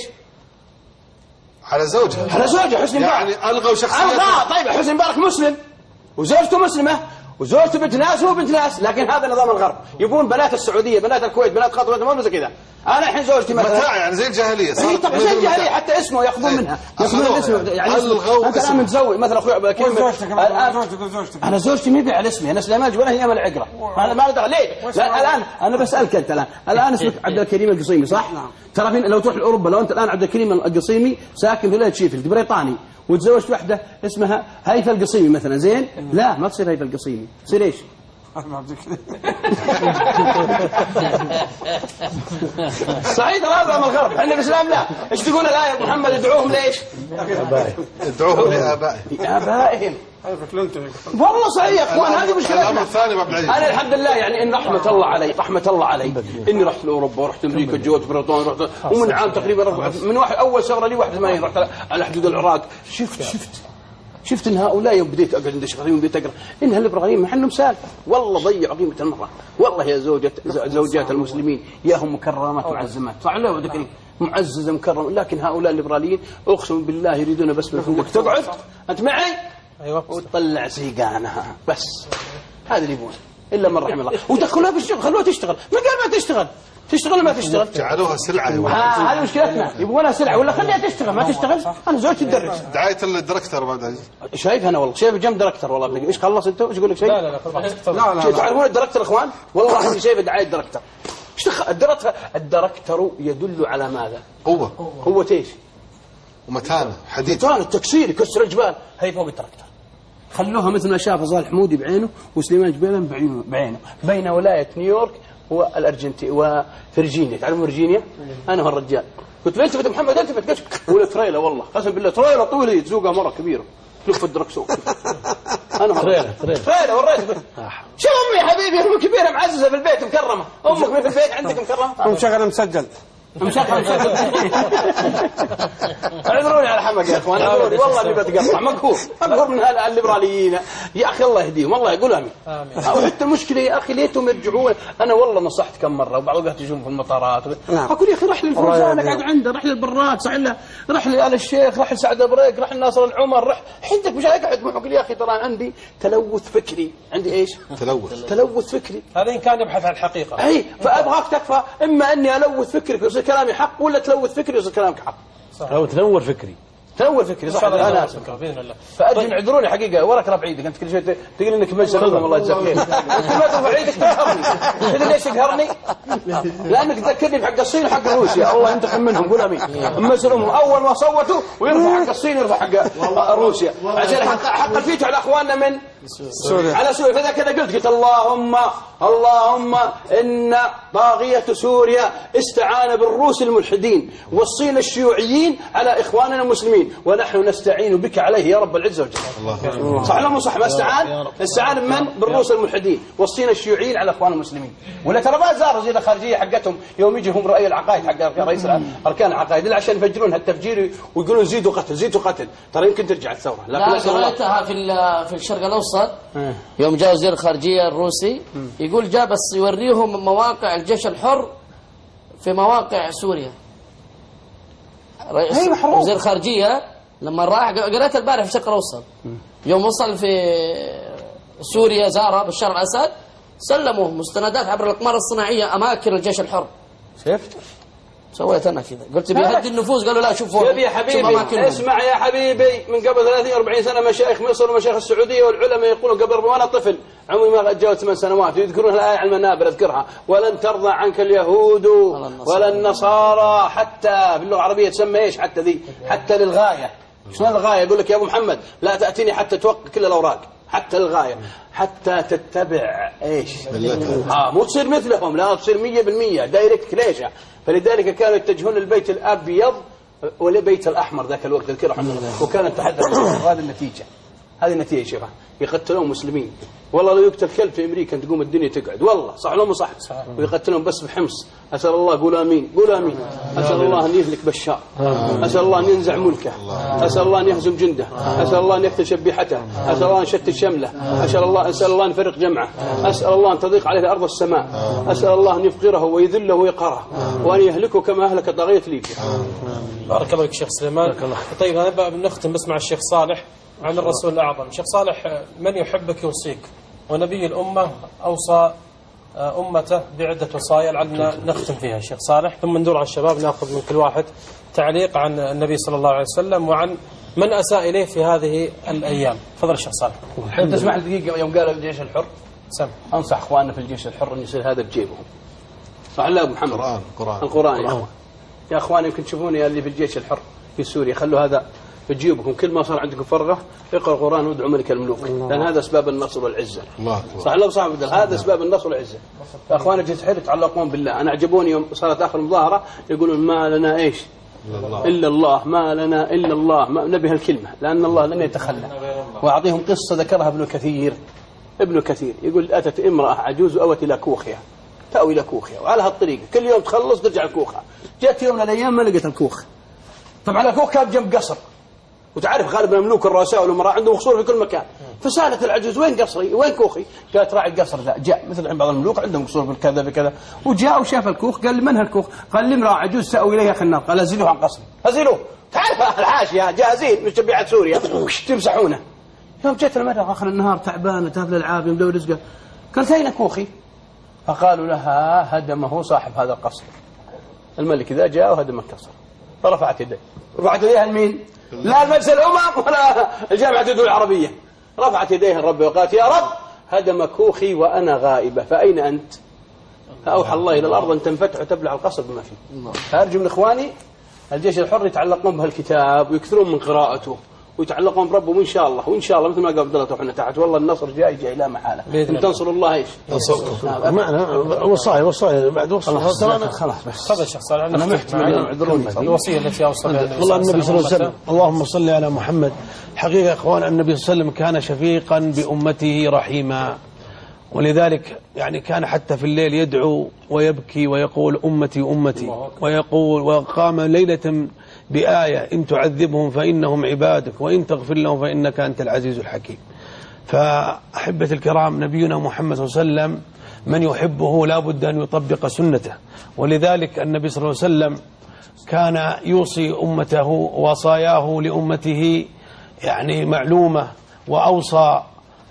على زوجها. على زوجها حسني مبارك. يعني ألغوا شخصية. ألغى. طيب حسني مبارك مسلم وزوجته مسلمة وزوجته بنت ناس وهو بنت ناس لكن هذا نظام الغرب يبون بنات السعودية بنات الكويت بنات قطر ما زي كذا. أنا الحين زوجتي مثلا متاع يعني زي الجاهلية. هي طب زي الجاهلية حتى اسمه يأخذون منها يأخذون الاسم يعني أنت الآن متزوج مثلا أخوي عبد الكريم الآن أنا زوجتي ما يبيع على اسمي أنا سليمان ولا هي أمل العقرة أنا ما أدري ليه. الآن أنا بسألك أنت الآن الآن اسمك عبد الكريم القصيمي صح؟ ترى لو تروح لأوروبا لو أنت الآن عبد الكريم القصيمي ساكن في ولاية شيفيلد بريطاني وتزوجت واحدة اسمها هيفا القصيمي مثلا زين؟ لا ما تصير هيفا القصيمي تصير ايش؟ صعيد هذا من الغرب احنا الاسلام لا. ايش تقول الايه محمد ادعوهم ليش؟ ادعوهم لآبائهم. لآبائهم والله صحيح يا اخوان هذه مشكلتنا. الامر الثاني ابو عبد العزيز انا الحمد لله يعني ان رحمه الله علي رحمه الله علي اني رحت لاوروبا ورحت امريكا جوت بريطانيا رحت ومن عام تقريبا من واحد اول ثوره لي واحد وثمانين رحت على حدود العراق. شفت شفت شفت ان هؤلاء يوم بديت اقعد عند الشيخ بديت اقرا ان هالابراهيم محل مثال والله ضيعوا قيمه المراه. والله يا زوجة زوجات المسلمين ياهم مكرمات معزمات صح ولا ذكري معززه مكرمه لكن هؤلاء الليبراليين اقسم بالله يريدون بس من فوقك تقعد انت معي ايوه وتطلع سيقانها بس هذا اللي يبون الا من رحم الله ودخلوها في الشغل خلوها تشتغل ما قال ما تشتغل تشتغل ولا ما تشتغل جعلوها سلعه. ها هذه مشكلتنا يبغونها سلعه ولا خليها تشتغل ما تشتغل. انا زوجتي تدرس دعايه الدركتر بعد عزيز شايف انا والله شايف جنب دركتر والله ايش خلص انت ايش يقول لك شيء؟ لا لا لا لا تعرفون الدركتر اخوان والله راح شايف دعايه الدركتر. ايش الدركتر؟ الدركتر يدل على ماذا؟ قوه. قوه ايش؟ ومتانه حديد. متانه التكسير يكسر الجبال هي فوق الدركتر. خلوها مثل ما شاف صالح مودي بعينه وسليمان جبيلان بعينه بعينه بين ولايه نيويورك والارجنتين وفرجينيا. تعرفون فرجينيا؟ انا هالرجال قلت له التفت محمد التفت قلت ولا تريلا والله قسم بالله تريلا طويله تسوقها مره كبيره تلف الدركسون انا تريلا تريلا وريت شو امي يا حبيبي ام كبيره معززه في البيت مكرمه امك في البيت عندك مكرمه ومشغله مسجل مشغل مسجل اعذروني على حمق يا اخوان اعذروني والله اني بتقطع مقهور مقهور من الليبراليين يا اخي الله يهديهم والله يقول امين. وحتى المشكله يا اخي ليتهم يرجعون. انا والله نصحت كم مره وبعض الوقت يجون في المطارات اقول يا اخي رح للفوزان اقعد عنده رح للبراد صح له رح لآل الشيخ رح لسعد بريك رح لناصر العمر رح عندك مش اقعد معك يا اخي ترى عندي تلوث فكري عندي ايش تلوث تلوث فكري. هذا إن كان يبحث عن الحقيقه اي فابغاك تكفى اما اني الوث فكرك ويصير كلامي حق ولا تلوث فكري ويصير كلامك حق. او تنور فكري تنور فكري صح انا اسف باذن الله. فارجو اعذروني حقيقه وراك ربع عيدك انت كل شيء تقول انك مجلس الامم الله يجزاك خير انت ما ترفع عيدك تقهرني. تدري ليش تقهرني؟ لانك تذكرني بحق الصين وحق روسيا الله ينتقم منهم قول امين. مجلس الامم اول ما صوتوا ويرفع حق الصين يرفع حق روسيا عشان حق حق الفيتو على اخواننا من سوريا على سوريا. فاذا كذا قلت قلت اللهم اللهم إن طاغية سوريا استعان بالروس الملحدين والصين الشيوعيين على إخواننا المسلمين، ونحن نستعين بك عليه يا رب العزة والجلال. صح ولا مو صح؟ ما استعان؟ استعان من؟ بالروس الملحدين والصين الشيوعيين على إخوان المسلمين. ولا ترى ما زار وزير الخارجية حقتهم يوم يجيهم رأي العقائد حق رئيس أركان العقائد إلا عشان يفجرون هالتفجير ويقولون زيدوا قتل زيدوا قتل، ترى يمكن ترجع الثورة. لا قرأتها في في الشرق الأوسط يوم جاء وزير الخارجية الروسي يقول جاء بس يوريهم مواقع الجيش الحر في مواقع سوريا. وزير الخارجية لما راح قرأت البارح في الشرق الأوسط يوم وصل في سوريا زار بشار الأسد سلموا مستندات عبر الأقمار الصناعية أماكن الجيش الحر. شفت؟ سويت أنا كذا قلت بيهدي النفوس، قالوا لا شوفوا يا حبيبي اسمع يا حبيبي، من قبل ثلاثين أربعين سنة مشايخ مصر ومشايخ السعودية والعلماء يقولون قبل وانا طفل عمري ما تجاوز ثمان سنوات يذكرون الآية على المنابر أذكرها، ولن ترضى عنك اليهود ولا النصارى حتى باللغة العربية تسمى ايش حتى ذي حتى للغاية. شنو الغاية؟ يقول لك يا أبو محمد لا تأتيني حتى توقع كل الأوراق، حتى الغاية حتى تتبع ايش؟ اه مو تصير مثلهم، لا تصير مية بالمية دايركت كليشة. فلذلك كانوا يتجهون للبيت الأبيض والبيت الأحمر ذاك الوقت ذكره وكان التحدث هذه النتيجة. هذه النتيجة شوفها يقتلون مسلمين. والله لو يقتل كلب في أمريكا تقوم الدنيا تقعد، والله صح ولا مو صح؟ ويقتلون بس بحمص. أسأل الله قول آمين قول آمين. أسأل الله أن يهلك بشار، أسأل الله أن ينزع ملكه، أسأل الله أن يهزم جنده، أسأل الله أن يقتل شبيحته، أسأل الله أن يشتت شمله، أسأل الله أسأل الله أن يفرق جمعه، أسأل الله أن تضيق عليه أرض السماء، أسأل الله أن يفقره ويذله ويقهره وأن يهلكه كما أهلك طاغية ليبيا. بارك الله فيك شيخ سليمان. طيب هذا نختم بس مع الشيخ صالح عن الرسول الأعظم. شيخ صالح من يحبك يوصيك، ونبي الأمة أوصى أمته بعدة وصايا لعلنا نختم فيها شيخ صالح، ثم ندور على الشباب نأخذ من كل واحد تعليق عن النبي صلى الله عليه وسلم وعن من أساء إليه في هذه الأيام. تفضل الشيخ صالح. تسمح لي دقيقة يوم قال الجيش الحر سم أنصح أخواننا في الجيش الحر أن يصير هذا بجيبهم. صح لا أبو محمد؟ القرآن القرآن القرآن يا أخوان. يا أخوان يمكن تشوفوني اللي في الجيش الحر في سوريا خلوا هذا بجيبكم، كل ما صار عندكم فرغة اقرأ القرآن وادعوا ملك الملوك، لأن هذا أسباب النصر والعزة. صح لا صح بدل هذا أسباب النصر والعزة. أخواننا الجيش الحر يتعلقون بالله. أنا عجبوني يوم صارت آخر مظاهرة يقولون ما لنا إيش إلا الله، ما لنا إلا الله، ما نبي هالكلمة لأن الله لم يتخلى. وأعطيهم قصة ذكرها ابن كثير ابن كثير يقول أتت امرأة عجوز أوت إلى كوخها، تأوي إلى كوخها وعلى هالطريقة كل يوم تخلص ترجع لكوخها. جاءت يوم من الأيام ما لقيت الكوخ. طبعا الكوخ كان جنب قصر، وتعرف غالبا الملوك الرؤساء والامراء عندهم قصور في كل مكان. فسالت العجوز وين قصري وين كوخي؟ قالت راعي القصر ذا جاء، مثل عند بعض الملوك عندهم قصور بكذا بكذا، وجاء وشاف الكوخ قال لي من هالكوخ؟ قال لي امرأة عجوز تأوي إليها خناق. قال ازيلوه عن قصري ازيلوه، تعرف الحاشية جاهزين من شبيعة سوريا تمسحونه. يوم جت المرأة آخر النهار تعبانة تهفل العافية مدور رزقه، قالت أين كوخي؟ فقالوا لها هدمه صاحب هذا القصر. الملك إذا جاء وهدم القصر فرفعت يديه. رفعت يديها لمين؟ لا المجلس الأمم ولا الجامعة الدول العربية. رفعت يديها الرب وقالت يا رب هدم كوخي وأنا غائبة فأين أنت؟ فأوحى الله إلى الأرض أن تنفتح وتبلع القصر بما فيه. فأرجو من إخواني الجيش الحر يتعلقون بهالكتاب ويكثرون من قراءته ويتعلقون بربهم إن شاء الله، وإن شاء الله مثل ما قال عبد الله وحنا تحت والله النصر جاي جاي لا محالة. إن تنصروا الله إيش؟ نصركم. معنا وصايا وصايا بعد وصل خلاص بس. تفضل شيخ صالح. أنا محتمل الوصية التي أوصى بها والله النبي صلى الله عليه وسلم. اللهم صل على محمد. حقيقة إخوان النبي صلى الله عليه وسلم كان شفيقا بأمته رحيما، ولذلك يعني كان حتى في الليل يدعو ويبكي ويقول أمتي أمتي، ويقول وقام ليلة بآية إن تعذبهم فإنهم عبادك وإن تغفر لهم فإنك أنت العزيز الحكيم. فأحبة الكرام نبينا محمد صلى الله عليه وسلم من يحبه لا بد أن يطبق سنته، ولذلك النبي صلى الله عليه وسلم كان يوصي أمته وصاياه لأمته يعني معلومة. وأوصى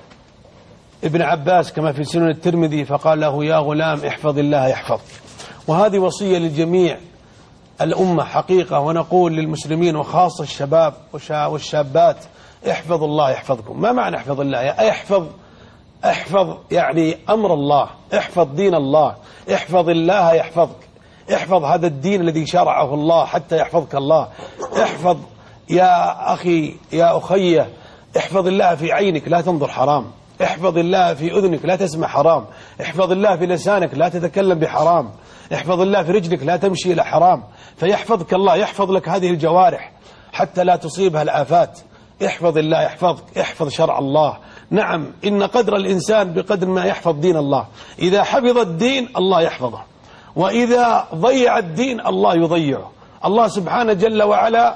ابن عباس كما في سنن الترمذي فقال له يا غلام احفظ الله يحفظك. وهذه وصية للجميع الأمة حقيقة، ونقول للمسلمين وخاصة الشباب والشابات احفظوا الله يحفظكم. ما معنى احفظ الله؟ احفظ احفظ يعني أمر الله، احفظ دين الله، احفظ الله يحفظك، احفظ هذا الدين الذي شرعه الله حتى يحفظك الله. احفظ يا أخي يا أخي احفظ الله في عينك لا تنظر حرام، احفظ الله في أذنك لا تسمع حرام، احفظ الله في لسانك لا تتكلم بحرام، احفظ الله في رجلك لا تمشي إلى حرام. فيحفظك الله، يحفظ لك هذه الجوارح حتى لا تصيبها الآفات. احفظ الله يحفظك، احفظ شرع الله. نعم، إن قدر الإنسان بقدر ما يحفظ دين الله. إذا حفظ الدين الله يحفظه، وإذا ضيع الدين الله يضيعه. الله سبحانه جل وعلا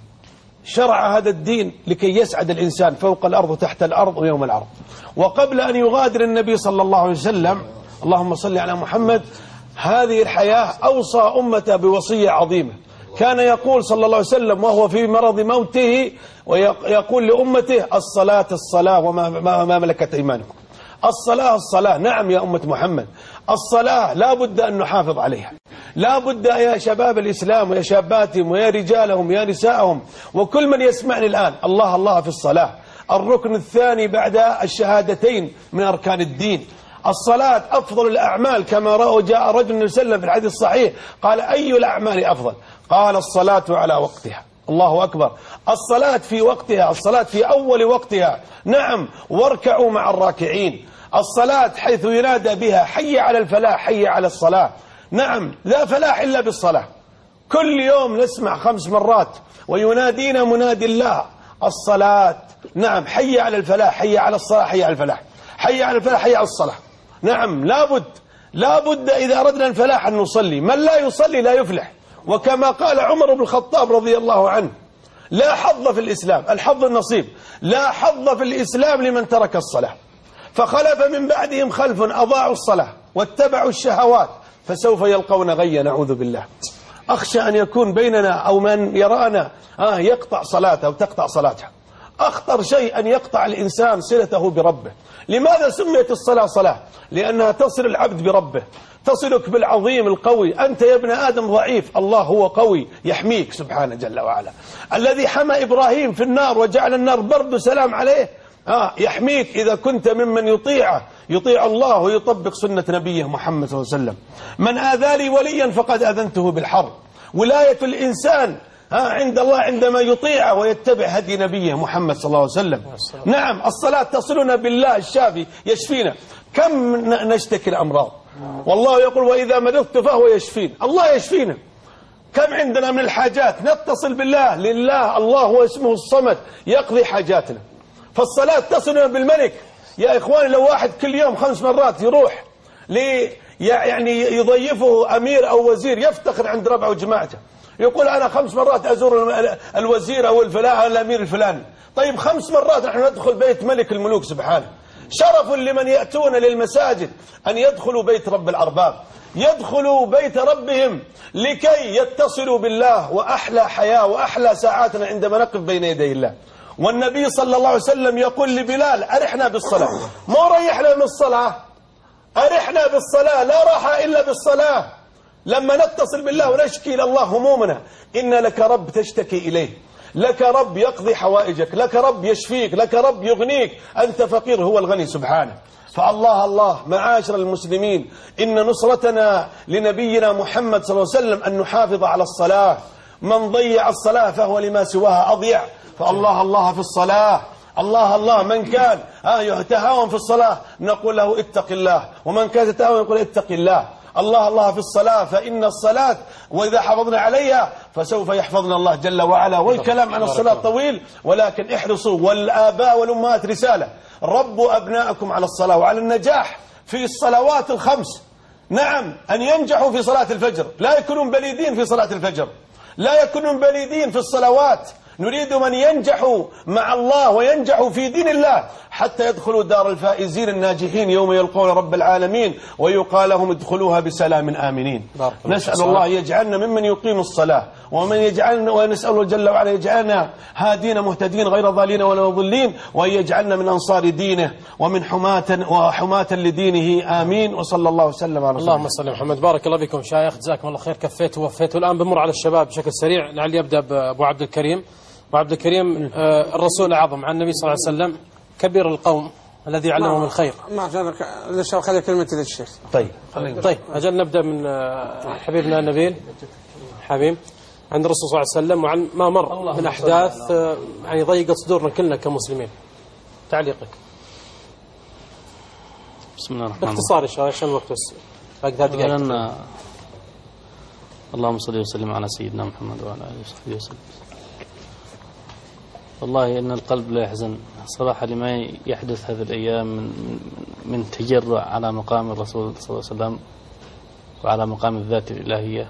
شرع هذا الدين لكي يسعد الإنسان فوق الأرض وتحت الأرض ويوم العرض. وقبل أن يغادر النبي صلى الله عليه وسلم، اللهم صل على محمد، هذه الحياة أوصى أمته بوصية عظيمة. كان يقول صلى الله عليه وسلم وهو في مرض موته ويقول لأمته: الصلاة الصلاة وما ما ملكت أيمانكم. الصلاة الصلاة. نعم يا أمة محمد، الصلاة لا بد أن نحافظ عليها، لا بد يا شباب الإسلام ويا شاباتهم ويا رجالهم ويا نساءهم وكل من يسمعني الآن، الله الله في الصلاة، الركن الثاني بعد الشهادتين من أركان الدين. الصلاة أفضل الأعمال، كما رأى جاء رجل النبي صلى الله عليه وسلم في الحديث الصحيح قال: أي الأعمال أفضل؟ قال: الصلاة على وقتها. الله أكبر، الصلاة في وقتها، الصلاة في أول وقتها. نعم، واركعوا مع الراكعين. الصلاة حيث ينادى بها: حي على الفلاح، حي على الصلاة. نعم، لا فلاح إلا بالصلاة. كل يوم نسمع خمس مرات وينادينا منادي الله: الصلاة. نعم، حي على الفلاح، حي على الصلاة، حي على الفلاح، حي على الفلاح، حي على الصلاة. نعم، لابد لابد إذا أردنا الفلاح أن نصلي. من لا يصلي لا يفلح. وكما قال عمر بن الخطاب رضي الله عنه: لا حظ في الإسلام، الحظ النصيب، لا حظ في الإسلام لمن ترك الصلاة. فخلف من بعدهم خلف أضاعوا الصلاة واتبعوا الشهوات فسوف يلقون غيا، نعوذ بالله. أخشى أن يكون بيننا أو من يرانا آه يقطع صلاته أو تقطع صلاته. أخطر شيء أن يقطع الإنسان صلته بربه. لماذا سميت الصلاة صلاة؟ لأنها تصل العبد بربه، تصلك بالعظيم القوي. أنت يا ابن آدم ضعيف، الله هو قوي يحميك سبحانه جل وعلا. الذي حمى إبراهيم في النار وجعل النار برد سلام عليه آه يحميك إذا كنت ممن يطيعه، يطيع الله ويطبق سنة نبيه محمد صلى الله عليه وسلم. من آذى لي وليا فقد أذنته بالحرب. ولاية الإنسان آه عند الله عندما يطيعه ويتبع هدي نبيه محمد صلى الله عليه وسلم. نعم، الصلاة تصلنا بالله الشافي يشفينا. كم نشتكي الأمراض والله يقول: وإذا مرضت فهو يشفين. الله يشفينا. كم عندنا من الحاجات نتصل بالله، لله، الله هو اسمه الصمد يقضي حاجاتنا. فالصلاة تصلنا بالملك. يا إخواني، لو واحد كل يوم خمس مرات يروح لي يعني يضيفه أمير أو وزير، يفتخر عند ربعه وجماعته، يقول: أنا خمس مرات أزور الوزير أو الفلان الأمير الفلاني. طيب، خمس مرات نحن ندخل بيت ملك الملوك سبحانه. شرف لمن يأتون للمساجد أن يدخلوا بيت رب الأرباب، يدخلوا بيت ربهم لكي يتصلوا بالله. وأحلى حياة وأحلى ساعاتنا عندما نقف بين يدي الله. والنبي صلى الله عليه وسلم يقول لبلال: أرحنا بالصلاة. ما ريحنا من الصلاة، أرحنا بالصلاة، لا راحة إلا بالصلاة. لما نتصل بالله ونشكي إلى الله همومنا، إن لك رب تشتكي إليه، لك رب يقضي حوائجك، لك رب يشفيك، لك رب يغنيك. أنت فقير، هو الغني سبحانه. فالله الله معاشر المسلمين، إن نصرتنا لنبينا محمد صلى الله عليه وسلم أن نحافظ على الصلاة. من ضيع الصلاة فهو لما سواها أضيع. فالله الله في الصلاة، الله الله. من كان يتهاون في الصلاة نقول له: اتق الله. ومن كان يتهاون نقول: اتق الله. الله الله في الصلاة، فإن الصلاة وإذا حفظنا عليها فسوف يحفظنا الله جل وعلا. والكلام عن الصلاة طويل، ولكن احرصوا، والآباء والأمهات رسالة: ربوا أبناءكم على الصلاة وعلى النجاح في الصلوات الخمس. نعم، أن ينجحوا في صلاة الفجر، لا يكونون بليدين في صلاة الفجر، لا يكونون بليدين في الصلوات. نريد من ينجحوا مع الله وينجحوا في دين الله حتى يدخلوا دار الفائزين الناجحين يوم يلقون رب العالمين ويقال لهم: ادخلوها بسلام آمنين. نسأل الله يجعلنا ممن يقيم الصلاة، ومن يجعلنا، ونسأله جل وعلا يجعلنا هادين مهتدين غير ضالين ولا مضلين، وأن يجعلنا من أنصار دينه ومن حماة وحماة لدينه. آمين. وصلى الله وسلم على اللهم صل على محمد. بارك الله بكم شيخ، جزاكم الله خير. كفيتوا ووفيتوا. الآن بمر على الشباب بشكل سريع. لعل يبدأ بأبو عبد الكريم. أبو عبد الكريم، الرسول الأعظم عن النبي صلى الله عليه وسلم كبير القوم الذي علمهم الخير. ما عشان خلي كلمتي للشيخ. طيب طيب أجل نبدأ من حبيبنا نبيل حبيب عند الرسول صلى الله عليه وسلم، وعن ما مر من أحداث يعني ضيقت صدورنا كلنا كمسلمين. تعليقك. بسم الله الرحمن الرحيم. باختصار إن شاء الله عشان الوقت بس باقي ثلاث دقائق. اللهم صل وسلم على سيدنا محمد وعلى آله وصحبه وسلم. والله إن القلب لا يحزن صراحة لما يحدث هذه الأيام من من تجرع على مقام الرسول صلى الله عليه وسلم وعلى مقام الذات الإلهية.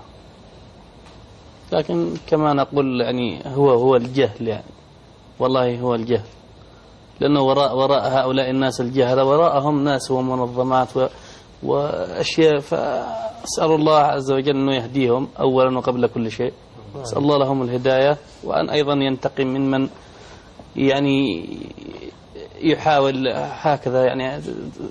لكن كما نقول يعني هو هو الجهل، يعني والله هو الجهل، لأنه وراء وراء هؤلاء الناس الجهلة وراءهم ناس ومنظمات و وأشياء. فأسأل الله عز وجل أنه يهديهم أولا وقبل كل شيء. أسأل الله لهم الهداية، وأن أيضا ينتقم من من يعني يحاول هكذا، يعني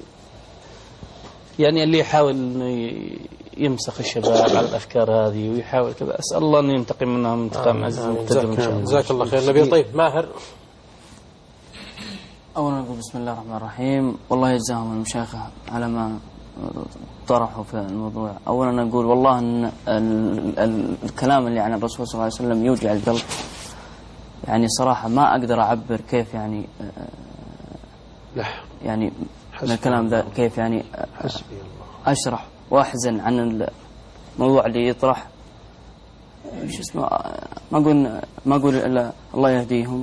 يعني اللي يحاول أنه يمسخ الشباب على الأفكار هذه ويحاول كذا. أسأل الله أن ينتقم منهم انتقام عزيز مقتدر إن شاء الله. جزاك الله خير. نبي طيب ماهر. أولا نقول بسم الله الرحمن الرحيم، والله يجزاهم المشايخ على ما طرحوا في الموضوع. أولا نقول والله أن ال ال الكلام اللي عن الرسول صلى الله عليه وسلم يوجع القلب، يعني صراحة ما أقدر أعبر كيف يعني يعني من الكلام ذا كيف يعني أشرح وأحزن عن الموضوع اللي يطرح. شو اسمه ما أقول ما أقول إلا الله يهديهم،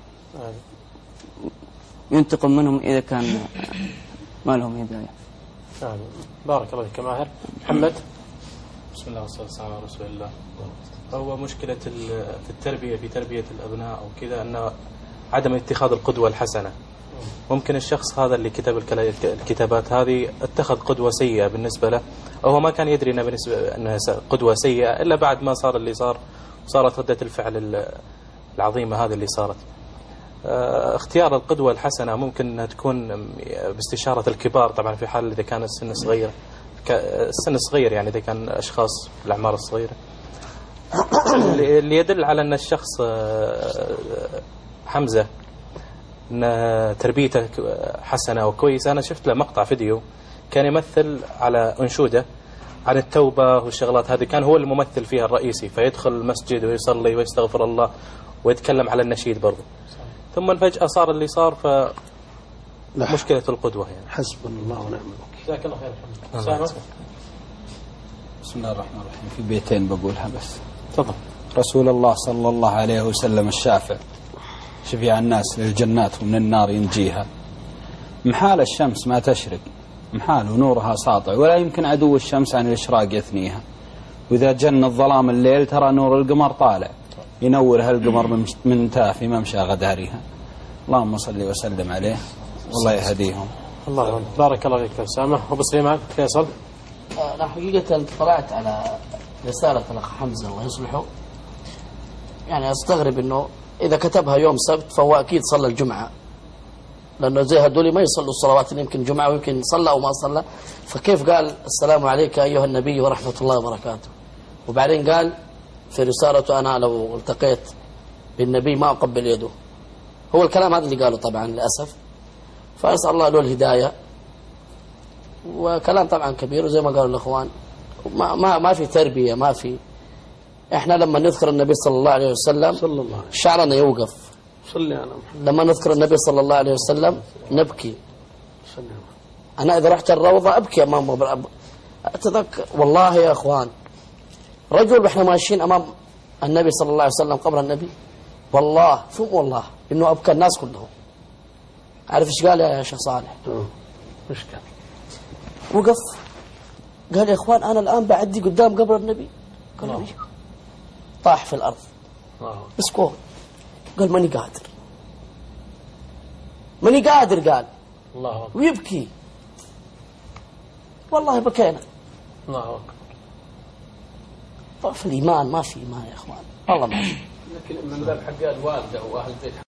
ينتقم منهم إذا كان ما لهم هداية. آمين. بارك الله فيك ماهر. محمد. بسم الله والصلاة والسلام على رسول الله. هو مشكلة في التربية في تربية الأبناء أو كذا أن عدم اتخاذ القدوة الحسنة. ممكن الشخص هذا اللي كتب الكتابات هذه اتخذ قدوة سيئة بالنسبة له، أو هو ما كان يدري أنها بالنسبة أنها قدوة سيئة إلا بعد ما صار اللي صار، وصارت ردة الفعل العظيمة هذه اللي صارت. اختيار القدوة الحسنة ممكن أنها تكون باستشارة الكبار، طبعا في حال إذا كان السن صغير السن صغير يعني إذا كان أشخاص في الأعمار الصغيرة، اللي يدل على أن الشخص حمزة أن تربيته حسنة وكويسة. أنا شفت له مقطع فيديو كان يمثل على أنشودة عن التوبة والشغلات هذه، كان هو الممثل فيها الرئيسي، فيدخل المسجد ويصلي ويستغفر الله ويتكلم على النشيد برضه. ثم فجأة صار اللي صار، فمشكلة القدوة يعني. حسبنا الله ونعم الوكيل. جزاك الله خير محمد. بسم الله الرحمن الرحيم. في بيتين بقولها بس. تفضل. رسول الله صلى الله عليه وسلم الشافع شفيع الناس للجنات ومن النار ينجيها. محال الشمس ما تشرق، محال ونورها ساطع، ولا يمكن عدو الشمس عن الإشراق يثنيها. وإذا جن الظلام الليل ترى نور القمر طالع ينور هالقمر من تافي ممشى غدارها. اللهم صل وسلم عليه والله يهديهم. الله بارك الله فيك أسامة. أبو سليمان فيصل. أنا حقيقة طلعت على رسالة الأخ حمزة الله يصلحه، يعني أستغرب إنه إذا كتبها يوم سبت فهو أكيد صلى الجمعة، لأنه زي هدول ما يصلوا الصلوات اللي يمكن جمعة ويمكن صلى أو ما صلى، فكيف قال السلام عليك أيها النبي ورحمة الله وبركاته، وبعدين قال في رسالته أنا لو التقيت بالنبي ما أقبل يده. هو الكلام هذا اللي قاله طبعا للأسف، فأسأل الله له الهداية. وكلام طبعا كبير، وزي ما قالوا الأخوان ما, ما, ما في تربية، ما في. إحنا لما نذكر النبي صلى الله عليه وسلم صلى الله شعرنا يوقف. صلي على محمد. لما نذكر النبي صلى الله عليه وسلم نبكي. أنا إذا رحت الروضة أبكي أمام أتذكر والله يا أخوان، رجل إحنا ماشيين أمام النبي صلى الله عليه وسلم قبر النبي، والله ثم والله إنه أبكى الناس كلهم. عارف إيش قال يا شيخ صالح؟ إيش قال؟ وقف قال يا إخوان أنا الآن بعدي قدام قبر النبي. قال طاح في الأرض مسكوه، قال ماني قادر ماني قادر قال الله ويبكي. والله بكينا. الله أكبر. ضعف الإيمان، ما في إيمان يا إخوان والله ما في. لكن من باب حق الوالدة وأهل البيت